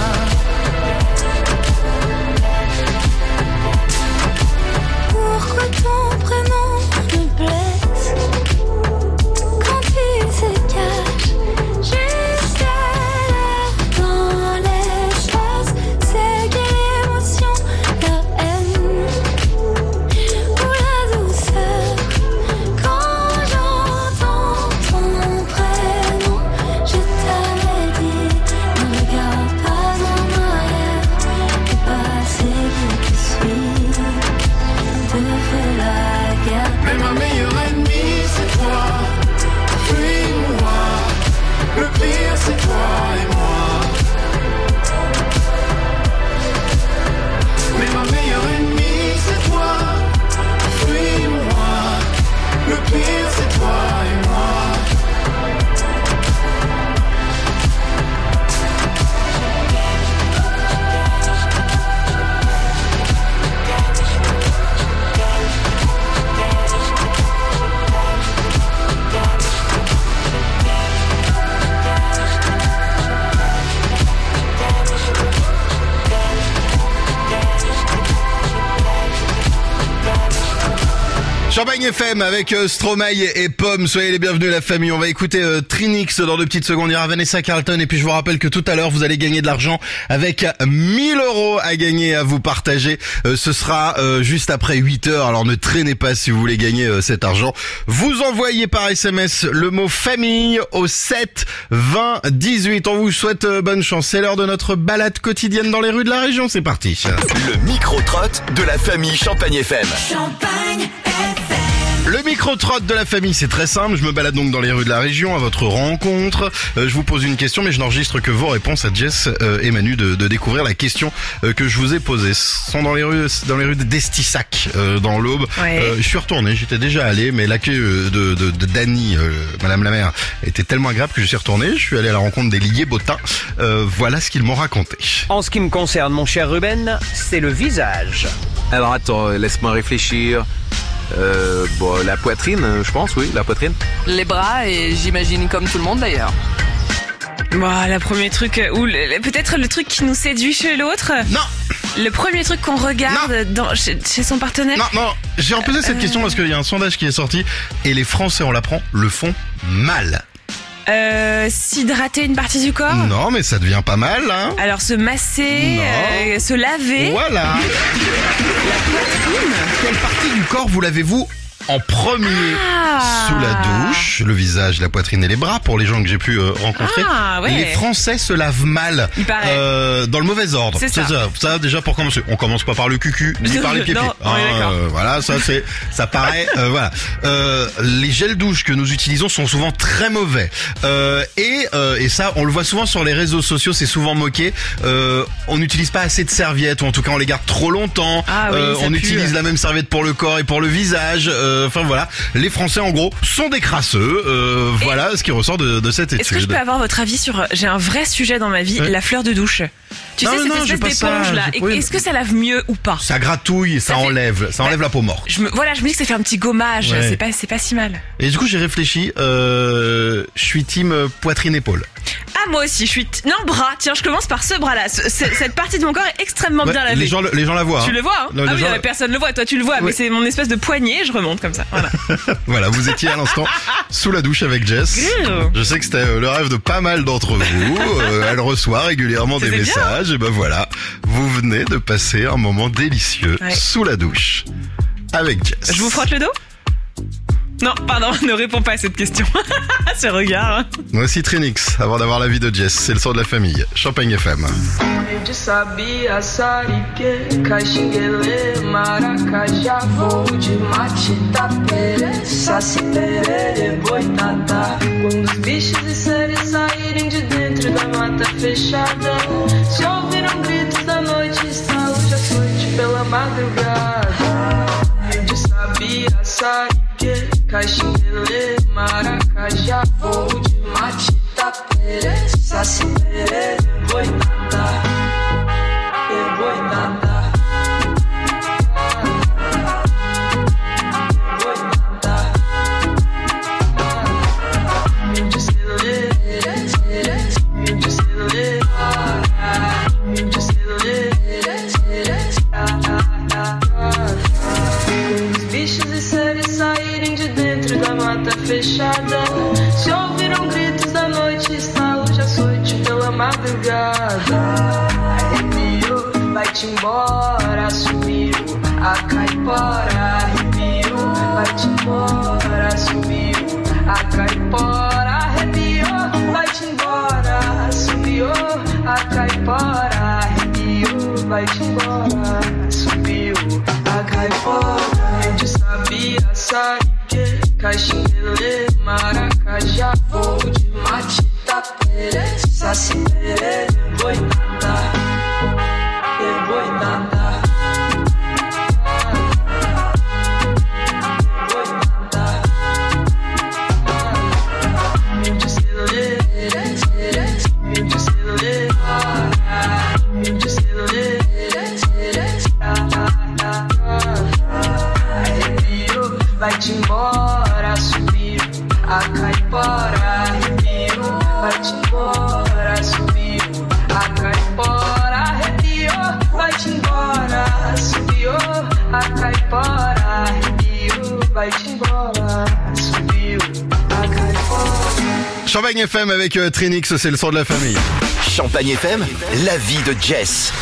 S3: Pourquoi ton prénom me blesse quand il se cache juste à l'heure dans les choses? C'est quelle émotion, la haine ou la douceur? Quand j'entends ton prénom, je t'avais dit, ne regarde pas en arrière. Le passé qui te suit te fait la guerre.
S4: Mais ma meilleure ennemie c'est toi. Fuis-moi, le pire c'est toi et moi. Mais ma meilleure ennemie c'est toi. Fuis-moi, le pire c'est toi et moi.
S1: Champagne F M avec euh, Stromae et Pomme. Soyez les bienvenus la famille. On va écouter euh, Trinix dans deux petites secondes. Il y aura Vanessa Carlton et puis je vous rappelle que tout à l'heure vous allez gagner de l'argent avec mille euros à gagner, à vous partager. Euh, ce sera euh, juste après huit heures. Alors ne traînez pas si vous voulez gagner euh, cet argent. Vous envoyez par S M S le mot famille au sept vingt dix-huit. On vous souhaite euh, bonne chance. C'est l'heure de notre balade quotidienne dans les rues de la région. C'est parti.
S7: Le micro-trotte de la famille Champagne F M.
S3: Champagne
S1: Le micro-trotte de la famille, c'est très simple. Je me balade donc dans les rues de la région à votre rencontre. Euh, je vous pose une question, mais je n'enregistre que vos réponses à Jess euh, et Manu de, de découvrir la question euh, que je vous ai posée. Ce sont dans les rues, dans les rues d'Estissac, euh, dans l'Aube.
S8: Ouais.
S1: Euh, je suis retourné, j'étais déjà allé, mais l'accueil euh, de, de, de Dany, euh, Madame la maire, était tellement agréable que je suis retourné. Je suis allé à la rencontre des liguiers bottins. Euh, voilà ce qu'ils m'ont raconté.
S6: En ce qui me concerne, mon cher Ruben, c'est le visage.
S20: Alors attends, laisse-moi réfléchir. Euh, bon, la poitrine, je pense, oui, la poitrine.
S9: Les bras et j'imagine comme tout le monde d'ailleurs.
S8: Voilà, le premier truc, euh, ou le- peut-être le truc qui nous séduit chez l'autre.
S1: Non.
S8: Le premier truc qu'on regarde dans, chez, chez son partenaire.
S1: Non, non, j'ai reposé cette
S8: Euh,
S1: question parce qu'il y a un sondage qui est sorti et les Français, on l'apprend, le font mal.
S8: Euh, s'hydrater une partie du corps.
S1: Non, mais ça devient pas mal, hein.
S8: Alors se masser,
S1: Non.
S8: euh, se laver.
S1: Voilà.
S8: La poitrine.
S1: Quelle partie du corps vous l'avez-vous en premier
S8: Ah.
S1: sous la douche, le visage, la poitrine et les bras pour les gens que j'ai pu euh, rencontrer.
S8: Ah, ouais.
S1: Les Français se lavent mal,
S8: Il paraît.
S1: euh, dans le mauvais ordre.
S8: C'est ça.
S1: ça. Ça déjà pour commencer. On commence pas par le cucu ni par les pieds.
S8: Non, on est d'accord.
S1: euh, voilà, ça c'est, ça paraît. Euh, voilà. Euh, les gels douche que nous utilisons sont souvent très mauvais. Euh, et euh, et ça, on le voit souvent sur les réseaux sociaux. C'est souvent moqué. Euh, on n'utilise pas assez de serviettes, ou en tout cas on les garde trop longtemps.
S8: Ah oui,
S1: Euh,
S8: ça
S1: on
S8: pue.
S1: utilise la même serviette pour le corps et pour le visage. Euh, Enfin voilà, les Français en gros sont des crasseux. Euh, voilà ce qui ressort de, de cette étude.
S8: Est-ce que je peux avoir votre avis sur... J'ai un vrai sujet dans ma vie,
S1: Ouais.
S8: la fleur de douche. Tu
S1: Non,
S8: sais,
S1: non,
S8: cette
S1: j'ai
S8: espèce
S1: pas ça,
S8: d'éponge là.
S1: j'ai-
S8: Et-
S1: oui.
S8: Est-ce que ça lave mieux ou pas?
S1: Ça gratouille, ça,
S8: Ça fait-
S1: enlève, ça enlève la peau morte.
S8: Je me, voilà, je me dis que ça fait un petit gommage.
S1: Ouais.
S8: C'est pas, c'est pas si mal.
S1: Et du coup j'ai réfléchi. Euh, je suis team euh, poitrine épaule.
S8: Ah, moi aussi, je suis... t- Non, bras. Tiens, je commence par ce bras-là. Ce- ce- cette partie de mon corps est extrêmement
S1: Ouais,
S8: bien lavée.
S1: les gens, le- les gens la voient.
S8: Tu
S1: hein.
S8: le vois, hein?
S1: Non,
S8: Ah
S1: les
S8: oui,
S1: gens-
S8: non, mais personne le voit. Toi, tu le vois. Mais
S1: Ouais.
S8: c'est mon espèce de poignet. Je remonte comme ça. Voilà.
S1: Voilà, vous étiez à l'instant sous la douche avec Jess.
S8: Grrr.
S1: Je sais que c'était euh, le rêve de pas mal d'entre vous. Euh, elle reçoit régulièrement des
S8: C'était bien.
S1: messages. Et ben voilà, vous venez de passer un moment délicieux
S8: Ouais.
S1: sous la douche avec Jess.
S8: Je vous frotte le dos? Non, pardon, ne réponds pas à cette question. Ce regard. hein.
S1: Voici Trinix, avant d'avoir l'avis de Jess. C'est le son de la famille. Champagne F M.
S10: De sabia, sarique, caxinguele, maracajá, voo de mate, tapere, saci, perere, boitatá. Quando os bichos e seres saírem de dentro da mata fechada, se ouviram gritos da noite, estalos de açoite pela madrugada. De sabia, sarique, caxinguele, maracajá, voo de mate, tapere, saci, perere, boitatá. Fechada, se ouviram gritos da noite, estalos de açoite pela madrugada. Arrepiou, vai-te embora, sumiu a caipora. Arrepiou, vai-te embora, sumiu a caipora. Arrepiou, vai-te embora, sumiu a caipora. Arrepiou, vai-te embora, sumiu a caipora. Eu sabia, sarique, caxinguele, maracajá, voo de mate, tapere, saci, perere, boitatá, e boitatá. Boitatá. Eu disse lê, eu disse lê, eu disse lê, arrepiou, vai-te embora, subiu a caipora. Arrepiou, vai-te embora, subiu a caipora. Arrepiou, vai-te embora, subiu a caipora. Arrepiou, vai-te embora, subiu a caipora.
S1: Champagne F M avec euh, Trinix, c'est le son de la famille.
S7: Champagne F M, la vie de Jess.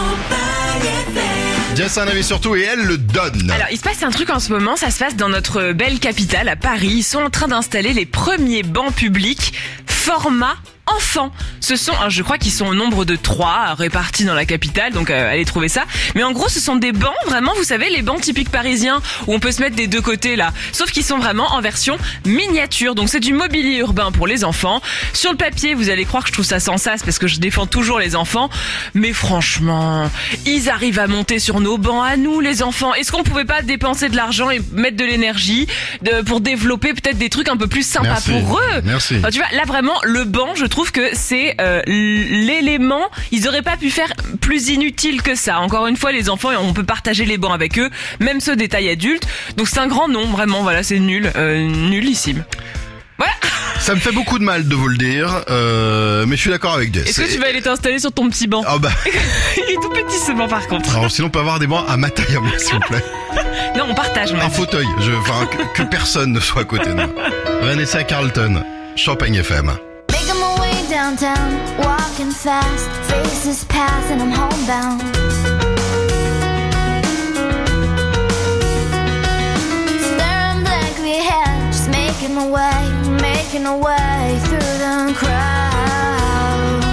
S1: Jess a un avis sur tout et elle le donne.
S8: Alors, il se passe un truc en ce moment, ça se passe dans notre belle capitale, à Paris. Ils sont en train d'installer les premiers bancs publics format enfants. Ce sont, je crois qu'ils sont au nombre de trois répartis dans la capitale, donc euh, allez trouver ça. Mais en gros, ce sont des bancs, vraiment, vous savez, les bancs typiques parisiens où on peut se mettre des deux côtés là. Sauf qu'ils sont vraiment en version miniature. Donc c'est du mobilier urbain pour les enfants. Sur le papier, vous allez croire que je trouve ça sans sas parce que je défends toujours les enfants. Mais franchement, ils arrivent à monter sur nos bancs à nous, les enfants. Est-ce qu'on pouvait pas dépenser de l'argent et mettre de l'énergie de, pour développer peut-être des trucs un peu plus sympas
S1: Merci.
S8: pour eux?
S1: Merci.
S8: Enfin, tu vois, là vraiment, le banc, je trouve que c'est euh, l'élément. Ils auraient pas pu faire plus inutile que ça. Encore une fois, les enfants, on peut partager les bancs avec eux, même ceux des tailles adultes. Donc c'est un grand nom, vraiment. Voilà, c'est nul, euh, nullissime. Voilà.
S1: Ça me fait beaucoup de mal de vous le dire, euh, mais je suis d'accord avec Jess.
S8: Est-ce que tu vas aller t'installer sur ton petit banc?
S1: Ah bah.
S8: Il est tout petit ce banc par contre.
S1: Alors sinon on peut avoir des bancs à ma taille à moi s'il vous plaît.
S8: Non, on partage.
S1: Un fauteuil, je, enfin que, que personne ne soit à côté de moi. Vanessa Carlton, Champagne F M.
S3: Making my way downtown, walking fast, faces pass and I'm homebound. Staring making my way, making my way through the crowd.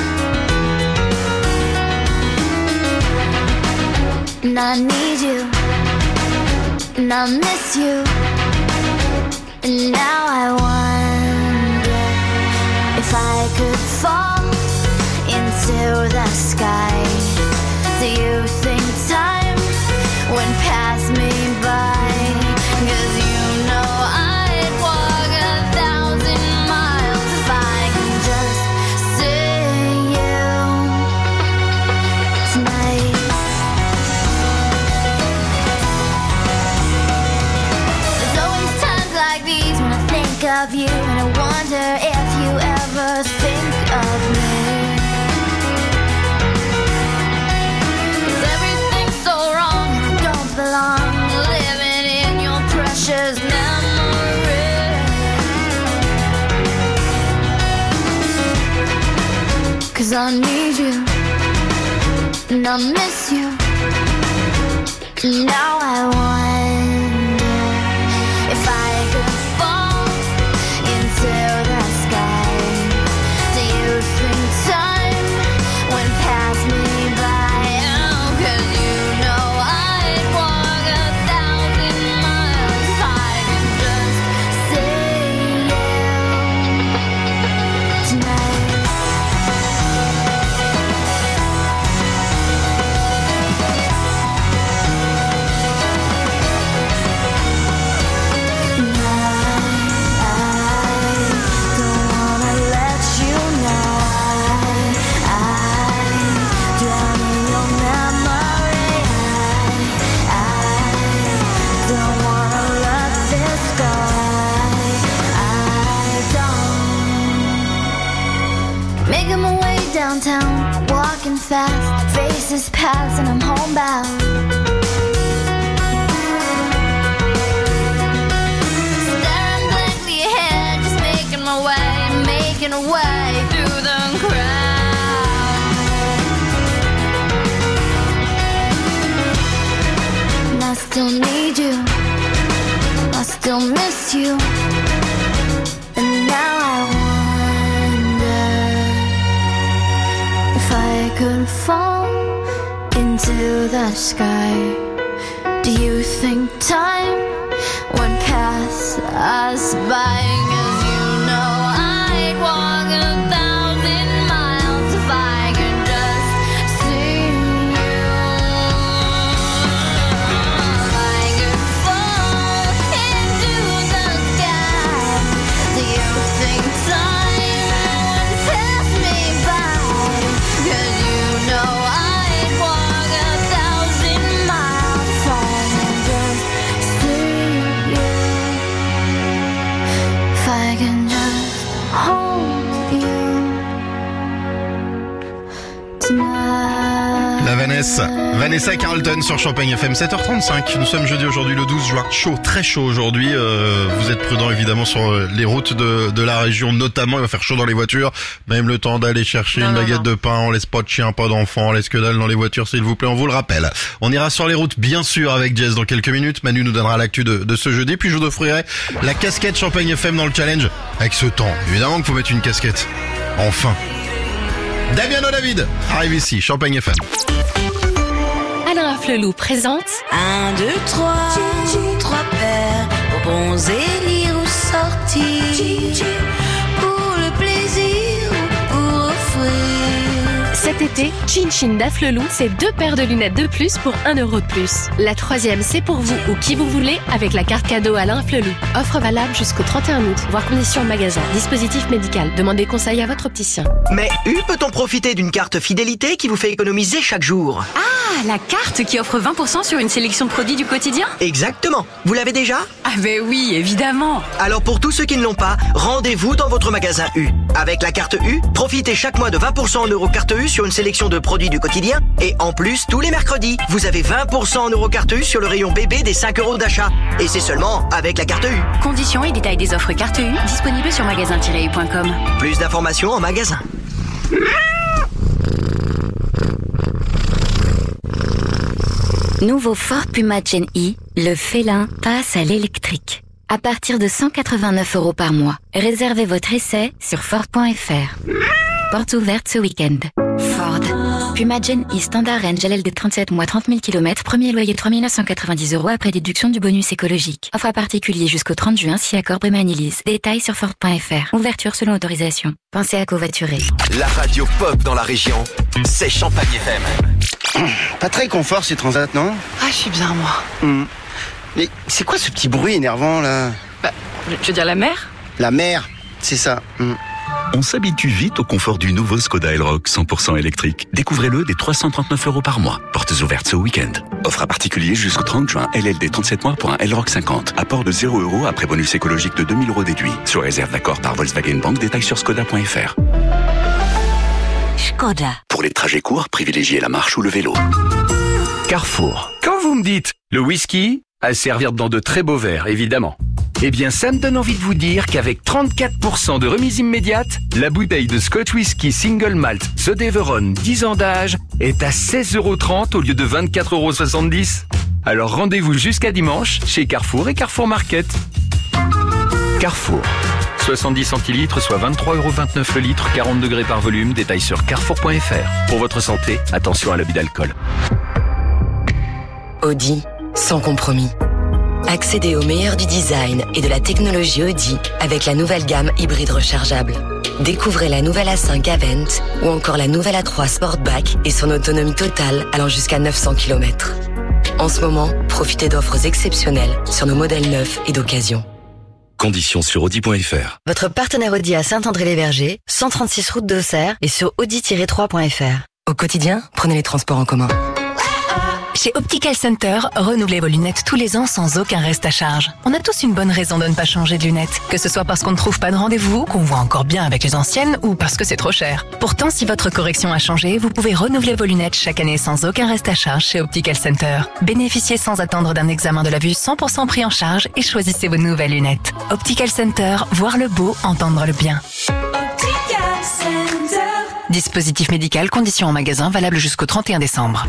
S3: And I need you, and I miss you, and now I wonder if I could fall into the sky. Do you think time went past me by? 'Cause you know I'd walk a thousand miles if I could just see you tonight. There's always times like these when I think of you, and I wonder if you ever think of me. Living in your precious memory. 'Cause I need you, and I miss you, and now I wonder if I could fall into the sky. Do you think time went past me by? Oh, 'cause you know I'd walk a thousand miles if I could just see you tonight. And I, I don't wanna let you know I, I drown in your memory. I, I don't wanna let this go. I, I don't. Making my way downtown, walking fast, faces pass and I'm homebound. Staring blankly ahead, just making my way, making a way through the crowd. And I still need you, I still miss you, and now I wonder if I could fall into the sky. Do you think time would pass us by? 'Cause you know I'd walk a thousand miles if I could just see you. If I could fall into the sky. Do you think time would pass me by? 'Cause you know I'd walk a thousand miles if I could just see you. If I can just hold you tonight.
S1: La Vanessa, Vanessa Carlton sur Champagne F M, sept heures trente-cinq. Nous sommes jeudi aujourd'hui le douze juin. Chaud, très chaud aujourd'hui. Euh, vous êtes prudents évidemment sur les routes de, de la région notamment. Il va faire chaud dans les voitures. Même le temps d'aller chercher
S8: Non,
S1: une
S8: non,
S1: baguette
S8: non.
S1: de pain. On laisse pas de chien, pas d'enfant. On laisse que dalle dans les voitures s'il vous plaît. On vous le rappelle. On ira sur les routes bien sûr avec Jess dans quelques minutes. Manu nous donnera l'actu de, de ce jeudi. Puis je vous offrirai la casquette Champagne F M dans le challenge. Avec ce temps, évidemment qu'il faut mettre une casquette. Enfin. Damiano David arrive ici, Champagne F M.
S12: Alain Flelou présente
S13: Un, deux, trois, trois paires, bonbons et lire ou sortir, pour le plaisir ou pour offrir.
S12: cet été, Chin Chin d'Afflelou, c'est deux paires de lunettes de plus pour un euro de plus. La troisième, c'est pour vous ou qui vous voulez avec la carte cadeau Alain Afflelou. Offre valable jusqu'au trente et un août, voire conditions en magasin. Dispositif médical. Demandez conseil à votre opticien.
S18: Mais U peut-on profiter d'une carte fidélité qui vous fait économiser chaque jour?
S14: Ah, la carte qui offre vingt pour cent sur une sélection de produits du quotidien?
S18: Exactement. Vous l'avez déjà?
S14: Ah ben oui, évidemment.
S18: Alors pour tous ceux qui ne l'ont pas, rendez-vous dans votre magasin U. Avec la carte U, profitez chaque mois de vingt pour cent en euros carte U sur une sélection de produits du quotidien. Et en plus, tous les mercredis, vous avez vingt pour cent en euros carte U sur le rayon bébé des cinq euros d'achat. Et c'est seulement avec la carte U.
S14: Conditions et détails des offres carte U disponibles sur magasin tiret u point com.
S18: Plus d'informations en magasin.
S11: Nouveau Ford Puma Gen E, le félin passe à l'électrique. à partir de cent quatre-vingt-neuf euros par mois. Réservez votre essai sur Ford point F R. Portes ouvertes ce week-end. Ford. Puma Gen E Standard Range L L D trente-sept mois trente mille kilomètres. Premier loyer trois mille neuf cent quatre-vingt-dix euros après déduction du bonus écologique. Offre à particulier jusqu'au trente juin si accord Brémanilise. Détails sur Ford point F R. Ouverture selon autorisation. Pensez à covoiturer.
S7: La radio pop dans la région, c'est Champagne F M.
S15: Pas très confort ces transats, non?
S9: Ah, je suis bien, moi.
S15: Hum. Mais c'est quoi ce petit bruit énervant, là?
S9: Bah, tu veux dire la mer?
S15: La mer, c'est ça. Hum.
S16: On s'habitue vite au confort du nouveau Skoda Elroq cent pour cent électrique. Découvrez-le dès trois cent trente-neuf euros par mois. Portes ouvertes ce week-end. Offre à particulier jusqu'au trente juin. L L D trente-sept mois pour un Elroq cinquante. Apport de zéro euros après bonus écologique de deux mille euros déduit. Sur réserve d'accord par Volkswagen Bank. Détails sur skoda point F R.
S11: Skoda.
S16: Pour les trajets courts, privilégiez la marche ou le vélo.
S6: Carrefour. Quand vous me dites le whisky, à servir dans de très beaux verres, évidemment. Eh bien, ça me donne envie de vous dire qu'avec trente-quatre pour cent de remise immédiate, la bouteille de Scotch Whisky Single Malt The Deveron dix ans d'âge est à seize euros trente au lieu de vingt-quatre euros soixante-dix. Alors rendez-vous jusqu'à dimanche chez Carrefour et Carrefour Market. Carrefour. soixante-dix centilitres, soit vingt-trois euros vingt-neuf le litre, quarante degrés par volume. Détail sur carrefour point F R. Pour votre santé, attention à l'abus d'alcool.
S17: Audi, sans compromis. Accédez au meilleur du design et de la technologie Audi avec la nouvelle gamme hybride rechargeable. Découvrez la nouvelle A cinq Avant ou encore la nouvelle A trois Sportback et son autonomie totale allant jusqu'à neuf cents kilomètres. En ce moment, profitez d'offres exceptionnelles sur nos modèles neufs et d'occasion.
S16: Conditions sur audi point F R.
S17: Votre partenaire Audi à Saint-André-les-Vergers, cent trente-six route d'Auxerre et sur audi tiret trois point F R. Au quotidien, prenez les transports en commun.
S19: Chez Optical Center, renouvelez vos lunettes tous les ans sans aucun reste à charge. On a tous une bonne raison de ne pas changer de lunettes. Que ce soit parce qu'on ne trouve pas de rendez-vous, qu'on voit encore bien avec les anciennes ou parce que c'est trop cher. Pourtant, si votre correction a changé, vous pouvez renouveler vos lunettes chaque année sans aucun reste à charge chez Optical Center. Bénéficiez sans attendre d'un examen de la vue cent pour cent pris en charge et choisissez vos nouvelles lunettes. Optical Center, voir le beau, entendre le bien.
S13: Optical Center.
S19: Dispositif médical, conditions en magasin, valable jusqu'au trente et un décembre.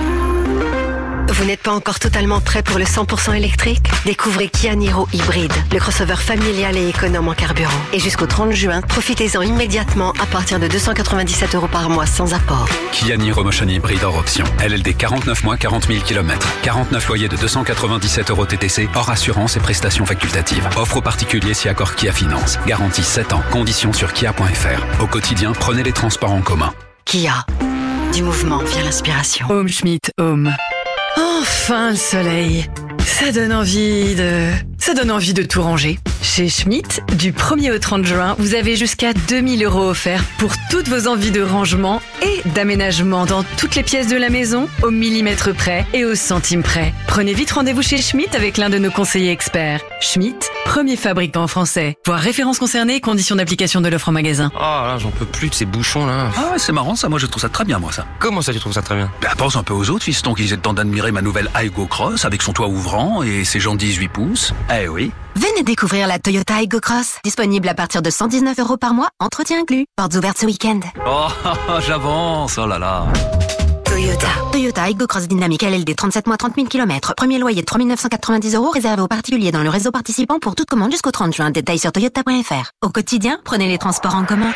S21: Vous n'êtes pas encore totalement prêt pour le cent pour cent électrique? Découvrez Kia Niro Hybride, le crossover familial et économe en carburant. Et jusqu'au trente juin, profitez-en immédiatement à partir de deux cent quatre-vingt-dix-sept euros par mois sans apport.
S20: Kia Niro Motion Hybride hors option. L L D quarante-neuf mois, quarante mille kilomètres. quarante-neuf loyers de deux cent quatre-vingt-dix-sept euros T T C, hors assurance et prestations facultatives. Offre aux particuliers si accord Kia Finance. Garantie sept ans. Conditions sur kia point F R. Au quotidien, prenez les transports en commun.
S21: Kia. Du mouvement vient l'inspiration.
S22: Home Schmidt Home. Enfin le soleil. Ça donne envie de... Ça donne envie de tout ranger. Chez Schmitt, du premier au trente juin, vous avez jusqu'à deux mille euros offerts pour toutes vos envies de rangement et d'aménagement dans toutes les pièces de la maison, au millimètre près et au centime près. Prenez vite rendez-vous chez Schmitt avec l'un de nos conseillers experts. Schmitt, premier fabricant français. Voir références concernées et conditions d'application de l'offre en magasin.
S27: Oh là, j'en peux plus de ces bouchons là.
S20: Ah ouais, c'est marrant ça, moi je trouve ça très bien moi ça.
S27: Comment ça tu trouves ça très bien?
S20: Bah pense un peu aux autres fistons qui aient le temps d'admirer ma nouvelle Aygo Cross avec son toit ouvrant et ses jantes dix-huit pouces. Eh oui.
S28: Venez découvrir la Toyota Aygo Cross. Disponible à partir de cent dix-neuf euros par mois, entretien inclus. Portes ouvertes ce week-end.
S20: Oh, j'avance, oh là là.
S28: Toyota. Toyota Aygo Cross Dynamique L L D trente-sept mois trente mille kilomètres. Premier loyer de trois mille neuf cent quatre-vingt-dix euros réservé aux particuliers dans le réseau participant pour toute commande jusqu'au trente juin. Détails sur toyota point F R. Au quotidien, prenez les transports en commun.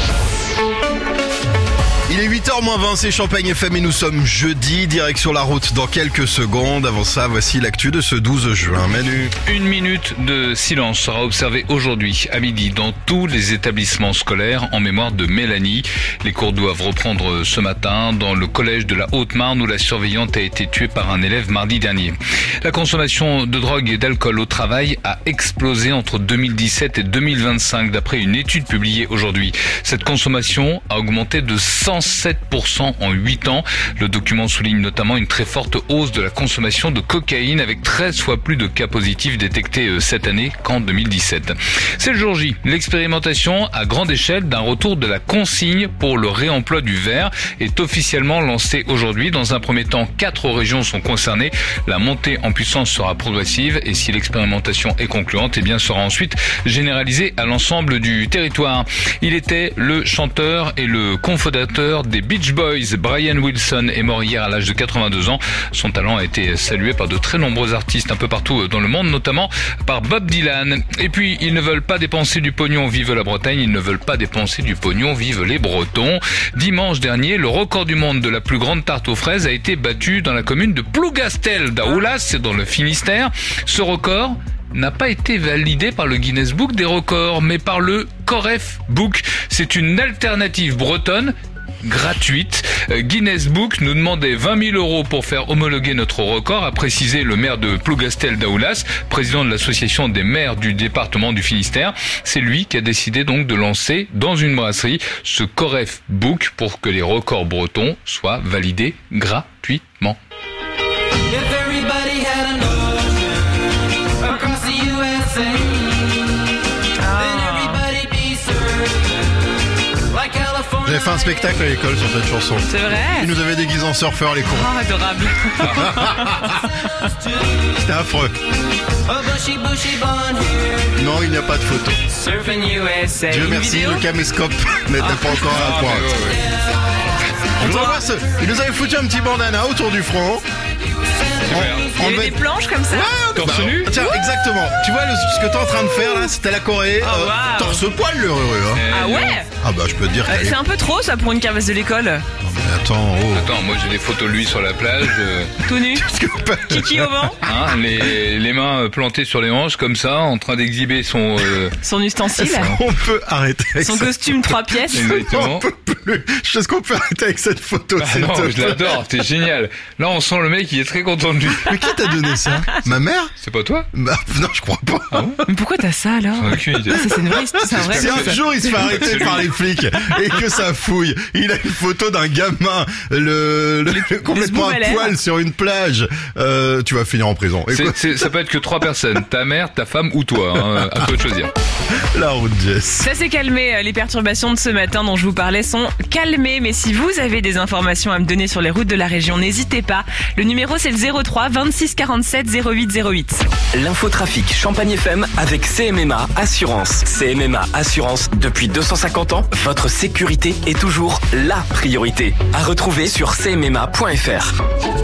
S1: Il est huit heures moins vingt, c'est Champagne F M et nous sommes jeudi, direction la route dans quelques secondes. Avant ça, voici l'actu de ce douze juin. Manu.
S29: Une minute de silence sera observée aujourd'hui à midi dans tous les établissements scolaires en mémoire de Mélanie. Les cours doivent reprendre ce matin dans le collège de la Haute-Marne où la surveillante a été tuée par un élève mardi dernier. La consommation de drogue et d'alcool au travail a explosé entre deux mille dix-sept et deux mille vingt-cinq d'après une étude publiée aujourd'hui. Cette consommation a augmenté de cent sept pour cent en huit ans. Le document souligne notamment une très forte hausse de la consommation de cocaïne avec treize fois plus de cas positifs détectés cette année qu'en deux mille dix-sept. C'est le jour J. L'expérimentation à grande échelle d'un retour de la consigne pour le réemploi du verre est officiellement lancée aujourd'hui. Dans un premier temps, quatre régions sont concernées. La montée en puissance sera progressive et si l'expérimentation est concluante, eh bien sera ensuite généralisée à l'ensemble du territoire. Il était le chanteur et le cofondateur chanteur des Beach Boys, Brian Wilson, est mort hier à l'âge de quatre-vingt-deux ans. Son talent a été salué par de très nombreux artistes un peu partout dans le monde, notamment par Bob Dylan. Et puis, ils ne veulent pas dépenser du pognon, vive la Bretagne, ils ne veulent pas dépenser du pognon, vive les Bretons. Dimanche dernier, le record du monde de la plus grande tarte aux fraises a été battu dans la commune de Plougastel d'Aoulas, c'est dans le Finistère. Ce record n'a pas été validé par le Guinness Book des records, mais par le Coref Book. C'est une alternative bretonne gratuite. Guinness Book nous demandait vingt mille euros pour faire homologuer notre record, a précisé le maire de Plougastel d'Aoulas, président de l'association des maires du département du Finistère. C'est lui qui a décidé donc de lancer dans une brasserie ce Coref Book pour que les records bretons soient validés gratuitement.
S1: J'avais fait un spectacle à l'école sur cette chanson.
S8: C'est vrai?
S1: Ils nous avaient déguisés en surfeurs, les cons.
S8: Oh, adorable.
S1: C'était affreux. Non, il n'y a pas de photo.
S8: Surfing U S A.
S1: Dieu merci, le caméscope n'était pas encore à la pointe. On doit voir ce... Il nous avait foutu un petit bandana autour du front.
S8: Il y avait des planches comme ça.
S1: Ouais, torse nu. Tiens, exactement. Tu vois le, ce que t'es en train de faire là, c'était la Corée.
S8: Oh,
S1: euh,
S8: wow.
S1: Torse poil le heureux. Hein.
S8: Ah ouais.
S1: Ah bah je peux te dire.
S8: Euh, c'est un peu trop ça pour une cavesse de l'école.
S1: Non mais attends. Oh.
S29: Attends, moi j'ai des photos de lui sur la plage. Euh...
S8: Tout nu. Kiki au vent.
S29: Hein, les, les mains plantées sur les hanches comme ça, en train d'exhiber son euh...
S8: son ustensile.
S1: On peut arrêter. Avec
S8: son
S1: ça.
S8: Costume trois pièces.
S29: Exactement.
S1: On peut plus. Je sais qu'on peut arrêter avec cette photo.
S29: Ah non, je l'adore, c'est génial. Là, on sent le mec, il est très content de lui.
S1: Mais qui t'a donné ça? Ma mère?
S29: C'est pas toi?
S1: Bah, non, je crois pas.
S8: Ah bon? Mais pourquoi t'as ça alors?
S29: J'en ai aucune idée.
S8: Ah, ça, c'est une vraie, c'est un vrai.
S1: Si un jour il se fait arrêter par les flics et que ça fouille, il a une photo d'un gamin, le, le, le complètement à poil sur une plage, euh, tu vas finir en prison.
S29: C'est, c'est, ça peut être que trois personnes, ta mère, ta femme ou toi, hein, à toi de choisir.
S1: La route Jess.
S8: Ça s'est calmé, les perturbations de ce matin dont je vous parlais sont calmées, mais si vous avez des informations à me donner sur les routes de la région, n'hésitez pas. Le numéro c'est le zéro trois vingt-six quarante-sept zéro huit zéro huit.
S2: L'infotrafic Champagne F M avec C M M A Assurance. C M M A Assurance, depuis deux cent cinquante ans, votre sécurité est toujours la priorité. À retrouver sur c m m a point f r.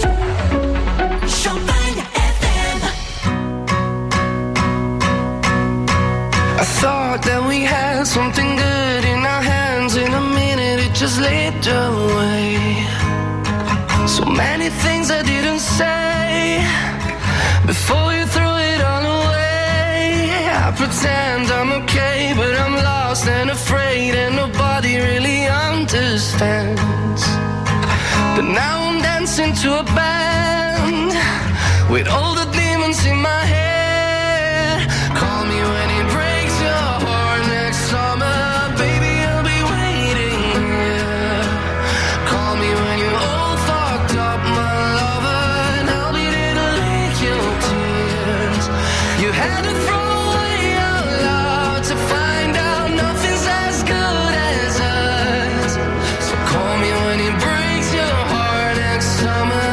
S3: I thought that we had something good in our hands. In a minute it just slipped away. So many things I didn't say before you threw it all away. I pretend I'm okay, but I'm lost and afraid, and nobody really understands. But now I'm dancing to a band with all the demons in my head. Call me when it breaks your heart next summer, baby, I'll be waiting here. Call me when you're all fucked up, my lover, and I'll be there to lick your tears. You had to throw away our love to find out nothing's as good as us. So call me when it breaks your heart next summer.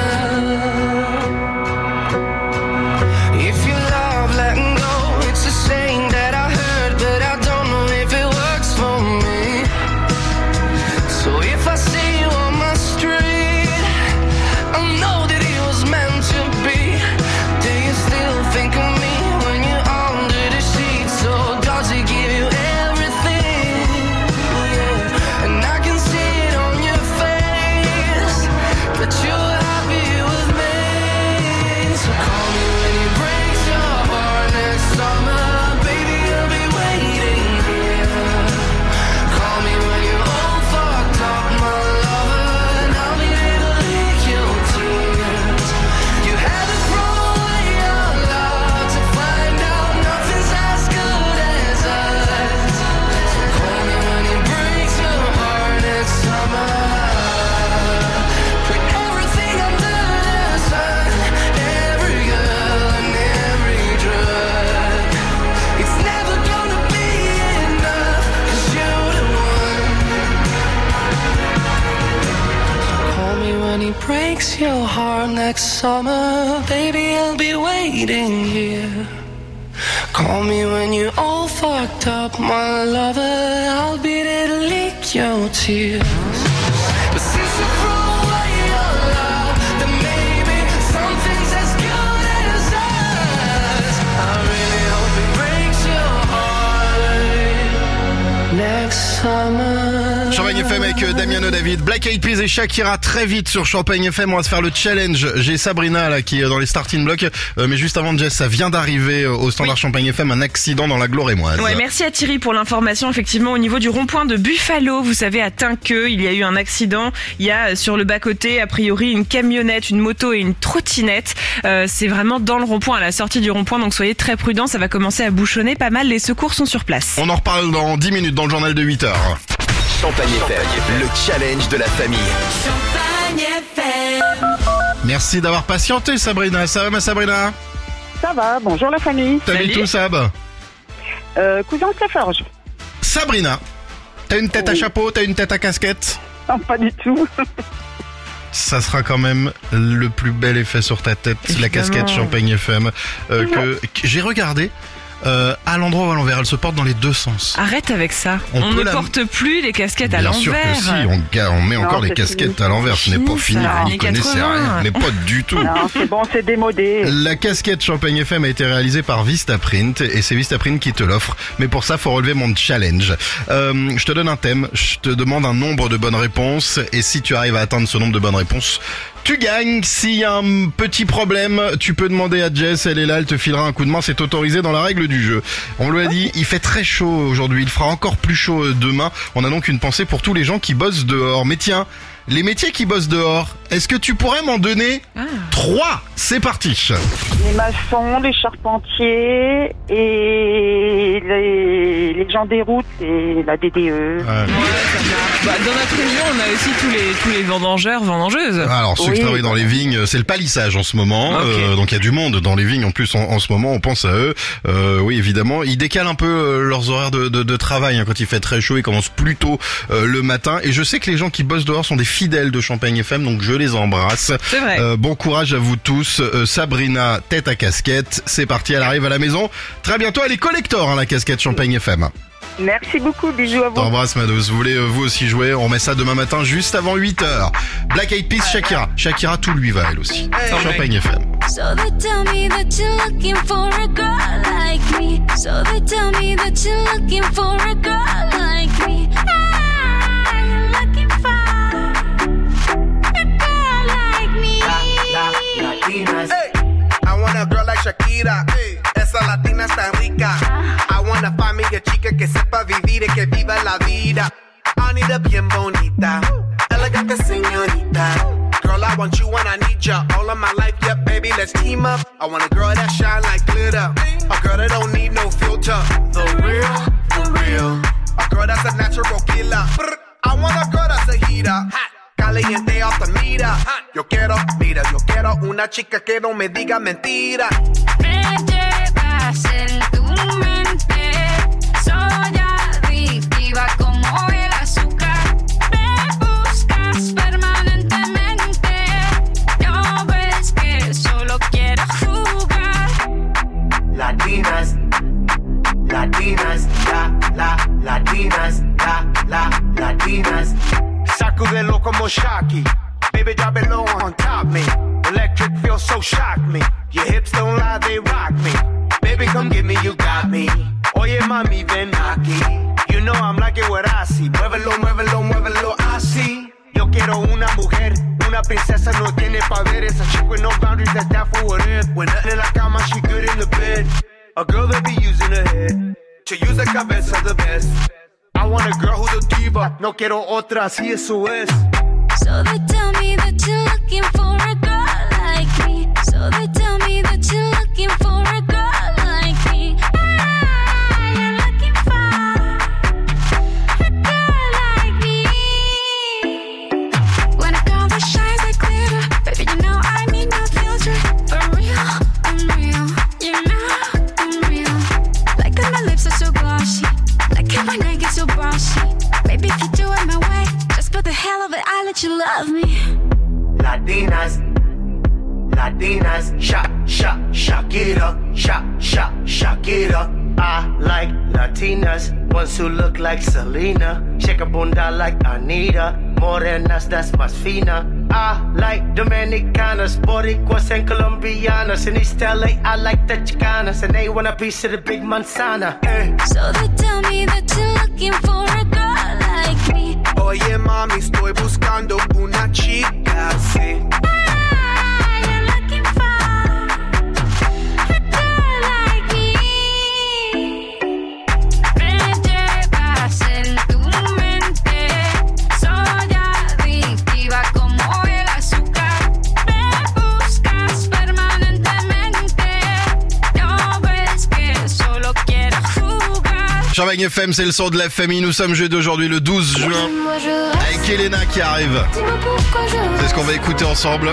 S3: If you love letting go, it's a saying that I heard, but I don't know if it works for me. So if I see you on my street, I know that it was meant to be. Do you still think of me when you're under the sheets? So does he give you everything? Yeah. And I can see it on your face that you're happy with me. So call me when it breaks your heart next summer, baby, I'll be waiting here. Call me when you're all fucked up, my lover, and I'll be there to lick your tears. You had to throw away your love to find out nothing's as good as us. So call me when it breaks your heart next summer. Put everything under the sun, every girl and every drug. It's never gonna be enough, 'cause you're the one. Call me when he breaks your heart next summer, baby, I'll be waiting here. Call me when you're all fucked up, my lover, I'll be there to lick your tears. next summer.
S1: Champagne F M avec Damiano David, Black Eyed Peas et Shakira très vite sur Champagne F M. On va se faire le challenge. J'ai Sabrina là qui est dans les starting blocks. Euh, mais juste avant, Jess, ça vient d'arriver au standard oui. Champagne F M, un accident dans la Glorémoise.
S8: Ouais, merci à Thierry pour l'information. Effectivement, au niveau du rond-point de Buffalo, vous savez, à Tinqueux, il y a eu un accident. Il y a sur le bas-côté, a priori, une camionnette, une moto et une trottinette. Euh, c'est vraiment dans le rond-point, à la sortie du rond-point. Donc soyez très prudents. Ça va commencer à bouchonner pas mal. Les secours sont sur place.
S1: On en reparle dans dix minutes dans le journal de huit heures.
S7: Champagne F M, le challenge de la famille.
S13: Champagne F M.
S1: Merci d'avoir patienté, Sabrina. Ça va, ma Sabrina?
S4: Ça va, bonjour la famille.
S1: T'habites où, Sab?
S4: euh, Cousin de Laforge.
S1: Sabrina, t'as une tête oui. à chapeau, t'as une tête à casquette?
S4: Non, pas du tout.
S1: Ça sera quand même le plus bel effet sur ta tête, évidemment. La casquette Champagne F M euh, que, que j'ai regardé. Euh, à l'endroit ou à l'envers, elle se porte dans les deux sens.
S8: Arrête avec ça. On, on ne la... porte plus les casquettes
S1: Bien
S8: à l'envers.
S1: Bien sûr que si, on, on met non, encore les casquettes fini. à l'envers. Ce n'est pas fini, vous n'y connaissez rien. Mais pas du tout.
S4: Non, c'est bon, c'est démodé.
S1: La casquette Champagne F M a été réalisée par Vistaprint et c'est Vistaprint qui te l'offre. Mais pour ça, faut relever mon challenge. Euh, je te donne un thème, je te demande un nombre de bonnes réponses et si tu arrives à atteindre ce nombre de bonnes réponses, tu gagnes. S'il y a un petit problème, tu peux demander à Jess, elle est là, elle te filera un coup de main, c'est autorisé dans la règle du jeu. On lui a dit, il fait très chaud aujourd'hui, il fera encore plus chaud demain. On a donc une pensée pour tous les gens qui bossent dehors. Mais tiens, les métiers qui bossent dehors, est-ce que tu pourrais m'en donner ah. trois? C'est parti.
S4: Les maçons, les charpentiers et les, les gens des routes et la D D E.
S8: Ouais. Ouais, bah, dans notre région, on a aussi tous les tous les vendangeurs, vendangeuses.
S1: Alors ceux oui. qui travaillent dans les vignes, c'est le palissage en ce moment. Okay. Euh, donc il y a du monde dans les vignes en plus en, en ce moment. On pense à eux. Euh, oui, évidemment, ils décalent un peu euh, leurs horaires de, de, de travail hein, quand il fait très chaud. Ils commencent plus tôt euh, le matin. Et je sais que les gens qui bossent dehors sont des fidèles de Champagne F M, donc je les embrasse.
S8: C'est vrai.
S1: Euh, bon courage à vous tous. Euh, Sabrina, tête à casquette, c'est parti, elle arrive à la maison. Très bientôt, elle est collector, hein, la casquette Champagne F M.
S4: Merci beaucoup, bisous à vous.
S1: T'embrasse, ma douce. Vous voulez euh, vous aussi jouer? On met ça demain matin juste avant huit heures. Black Eyed Peas, Shakira. Shakira, tout lui va, elle aussi. Hey. Champagne F M.
S13: So they tell me that you're looking for a girl like me. So they tell me that you're looking for a girl like me. I'm looking for a girl like me.
S3: La, la, Latinas. Hey, I want a girl like Shakira. Hey, esa latina está rica. I wanna find me a chica que sepa vivir y que viva la vida. I need a bien bonita, elegante señorita. Girl, I want you when I need ya. All of my life, yep, baby, let's team up. I want a girl that shine like glitter. A girl that don't need no filter. The real, the real. A girl that's a natural killer. I want a girl that's a heater. Hot, caliente off the meter. Yo quiero, mira, yo quiero una chica que no me diga mentira.
S13: Me llevas en tu mente. Soy adictiva como el azúcar. Me buscas permanentemente. No ves que solo quiero jugar.
S3: Latinas, Latinas, la, la, Latinas, la, la, Latinas. Sacudelo como Shocky. Baby, drop it low on top me. Electric feels so shock me. Your hips don't lie, they rock me. Baby, come get me, you got me. Oye, mami, ven aquí. You know I'm like it what I see. Muévelo, muévelo, muévelo, así. Yo quiero una mujer, una princesa, no tiene poderes. A chick with no boundaries, that's down for what it. When nothing in la cama, she good in the bed. A girl that be using her head to use the cabeza the best. I want a girl who's a diva. No quiero otra, así eso es.
S13: So they tell me that you're looking for a girl like me. So they tell me that you're looking for a girl like me. I'm looking for a girl like me. When a girl that shines like glitter, baby, you know I need no filter. For real, I'm real. You know I'm real. Like that my lips are so glossy. Like how my neck is so bossy. Baby, if you do it my way, just for the hell of it, I'll let you love me.
S3: Latinas, Latinas, sha, sha, Shakira, sha, sha, Shakira. I like Latinas, ones who look like Selena, shake a bunda like Anita, morenas, that's más fina. I like Dominicanas, Boricuas and Colombianas. In East L A, I like the Chicanas, and they want a piece of the big manzana. Eh.
S13: So they tell me that you're looking for a
S1: Champagne F M, c'est le son de la famille. Nous sommes jeudi aujourd'hui le douze juin avec Elena qui arrive. C'est ce qu'on va écouter ensemble.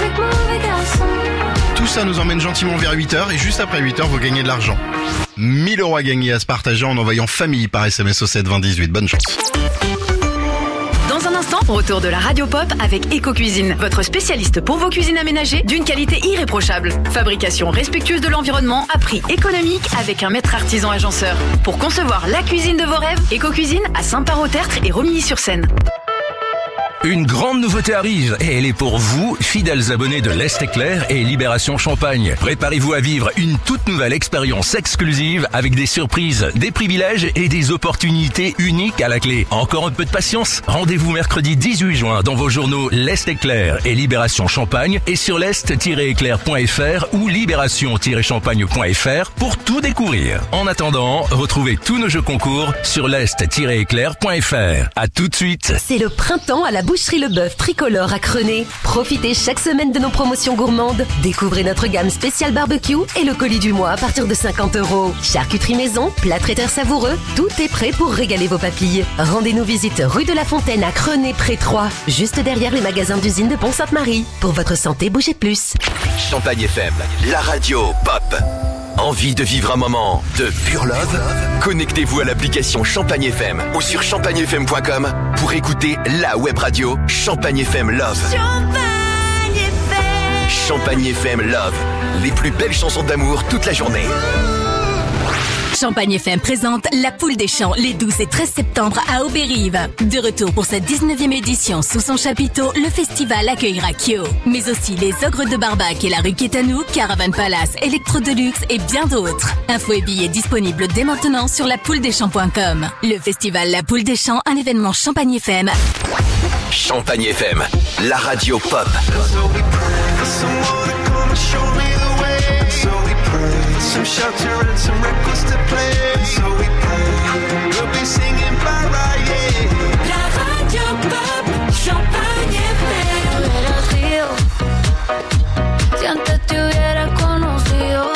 S1: Tout ça nous emmène gentiment vers huit heures et juste après huit heures, vous gagnez de l'argent. mille euros à gagner à se partager en envoyant famille par S M S au sept vingt dix-huit. Bonne chance.
S22: Dans un instant, retour de la Radio Pop avec Eco Cuisine, votre spécialiste pour vos cuisines aménagées d'une qualité irréprochable. Fabrication respectueuse de l'environnement à prix économique avec un maître artisan agenceur. Pour concevoir la cuisine de vos rêves, Eco Cuisine à Saint-Parot-Tertre et Romilly-sur-Seine.
S5: Une grande nouveauté arrive et elle est pour vous, fidèles abonnés de l'Est Éclair et Libération Champagne. Préparez-vous à vivre une toute nouvelle expérience exclusive avec des surprises, des privilèges et des opportunités uniques à la clé. Encore un peu de patience. Rendez-vous mercredi dix-huit juin dans vos journaux L'Est Éclair et Libération Champagne et sur l'est tiret éclair point f r ou libération tiret champagne point f r pour tout découvrir. En attendant, retrouvez tous nos jeux concours sur l'est tiret éclair point f r. À tout de suite.
S10: C'est le printemps à la Boucherie Le Bœuf Tricolore à Crenay. Profitez chaque semaine de nos promotions gourmandes. Découvrez notre gamme spéciale barbecue et le colis du mois à partir de cinquante euros. Charcuterie maison, plats traiteurs savoureux, tout est prêt pour régaler vos papilles. Rendez-nous visite rue de la Fontaine à Crenay près trois, juste derrière les magasins d'usine de Pont-Sainte-Marie. Pour votre santé, bougez plus.
S7: Champagne F M, la radio pop. Envie de vivre un moment de pure love? Connectez-vous à l'application Champagne F M ou sur champagne f m point com pour écouter la web radio Champagne F M Love.
S13: Champagne F M.
S7: Champagne F M Love, les plus belles chansons d'amour toute la journée.
S12: Champagne F M présente La Poule des Champs les douze et treize septembre à Auberive. De retour pour sa dix-neuvième édition sous son chapiteau, le festival accueillera Kyo. Mais aussi les Ogres de Barbac et la rue Quétanou, Caravan Palace, Electro Deluxe et bien d'autres. Infos et billets disponibles dès maintenant sur la poule des champs point com. Le festival La Poule des Champs, un événement Champagne F M.
S7: Champagne F M, la radio pop.
S3: Some shelter and some records to play. So we pray, we'll be singing Mariah. La radio pop, Champagne F M.
S13: Eres río, si antes te hubiera conocido,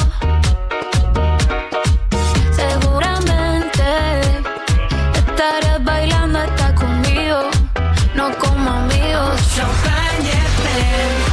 S13: seguramente estarías bailando hasta conmigo, no como amigos. Champagne F M.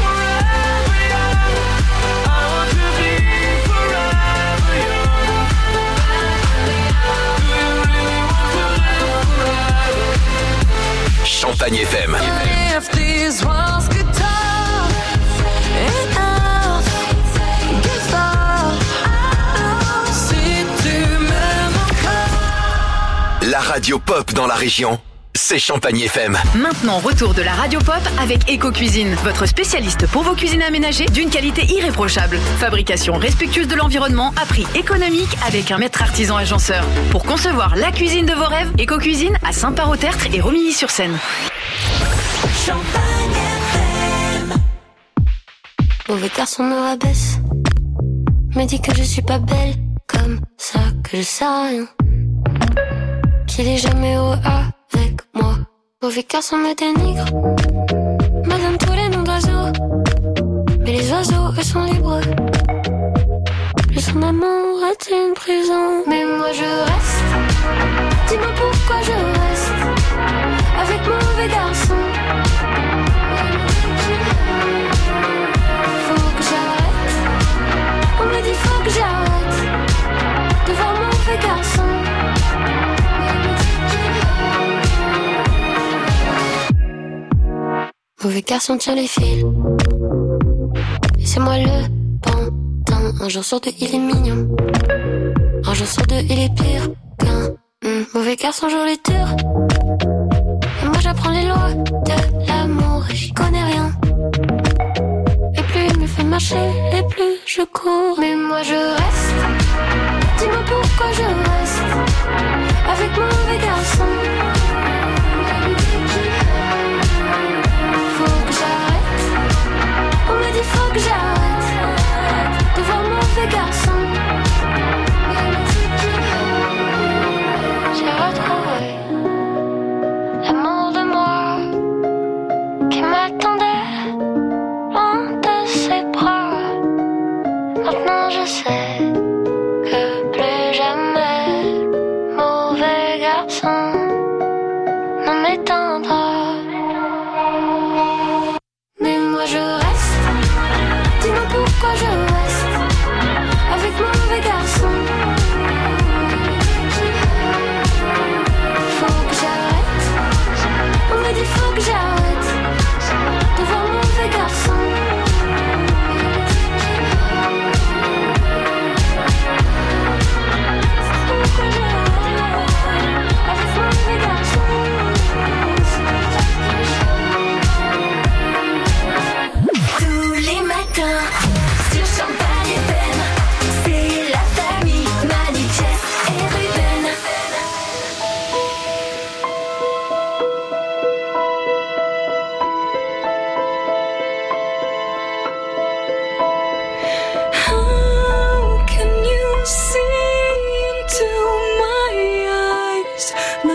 S7: Champagne F M.
S13: If these walls could talk, enough, give up. Si tu m'aimes encore.
S7: La radio pop dans la région, c'est Champagne F M.
S22: Maintenant, retour de la Radio Pop avec Eco Cuisine, votre spécialiste pour vos cuisines aménagées d'une qualité irréprochable. Fabrication respectueuse de l'environnement à prix économique avec un maître artisan agenceur. Pour concevoir la cuisine de vos rêves, Eco Cuisine à Saint-Parot-Tertre et Romilly-sur-Seine.
S13: Champagne F M. Mauvais garçon me rabaisse, me dit que je suis pas belle, comme ça que je sais rien, qu'il est jamais au avec moi. Mauvais garçon me dénigre, me donne tous les noms d'oiseaux, mais les oiseaux eux sont libres. Plus son amour est une prison, mais moi je reste. Dis-moi pourquoi je reste avec mauvais garçon. Faut que j'arrête, on me dit faut que j'arrête de voir mauvais garçon. Mauvais garçon tire les fils, et c'est moi le pantin. Un jour sur deux il est mignon, un jour sur deux il est pire qu'un mmh. Mauvais garçon joue les tours, et moi j'apprends les lois de l'amour et j'y connais rien. Et plus il me fait marcher, et plus je cours. Mais moi je reste, dis-moi pourquoi je reste avec mauvais garçon. On me dit faut que j'arrête de voir mauvais garçon. J'ai retrouvé l'amour de moi qui m'attendait loin de ses bras. Maintenant je sais que plus jamais mauvais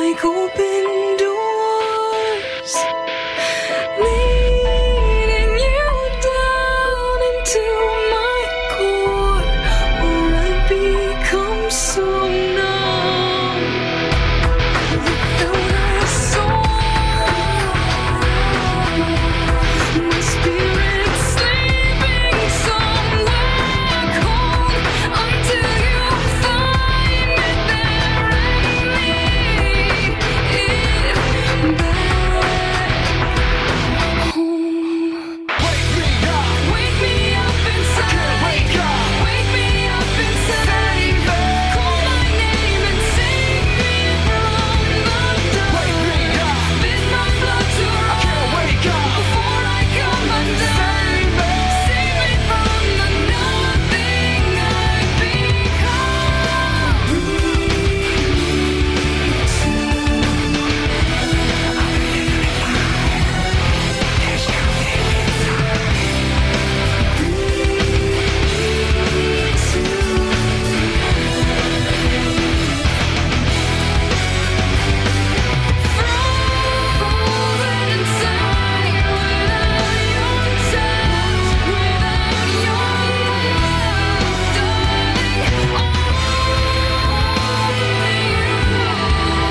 S9: like open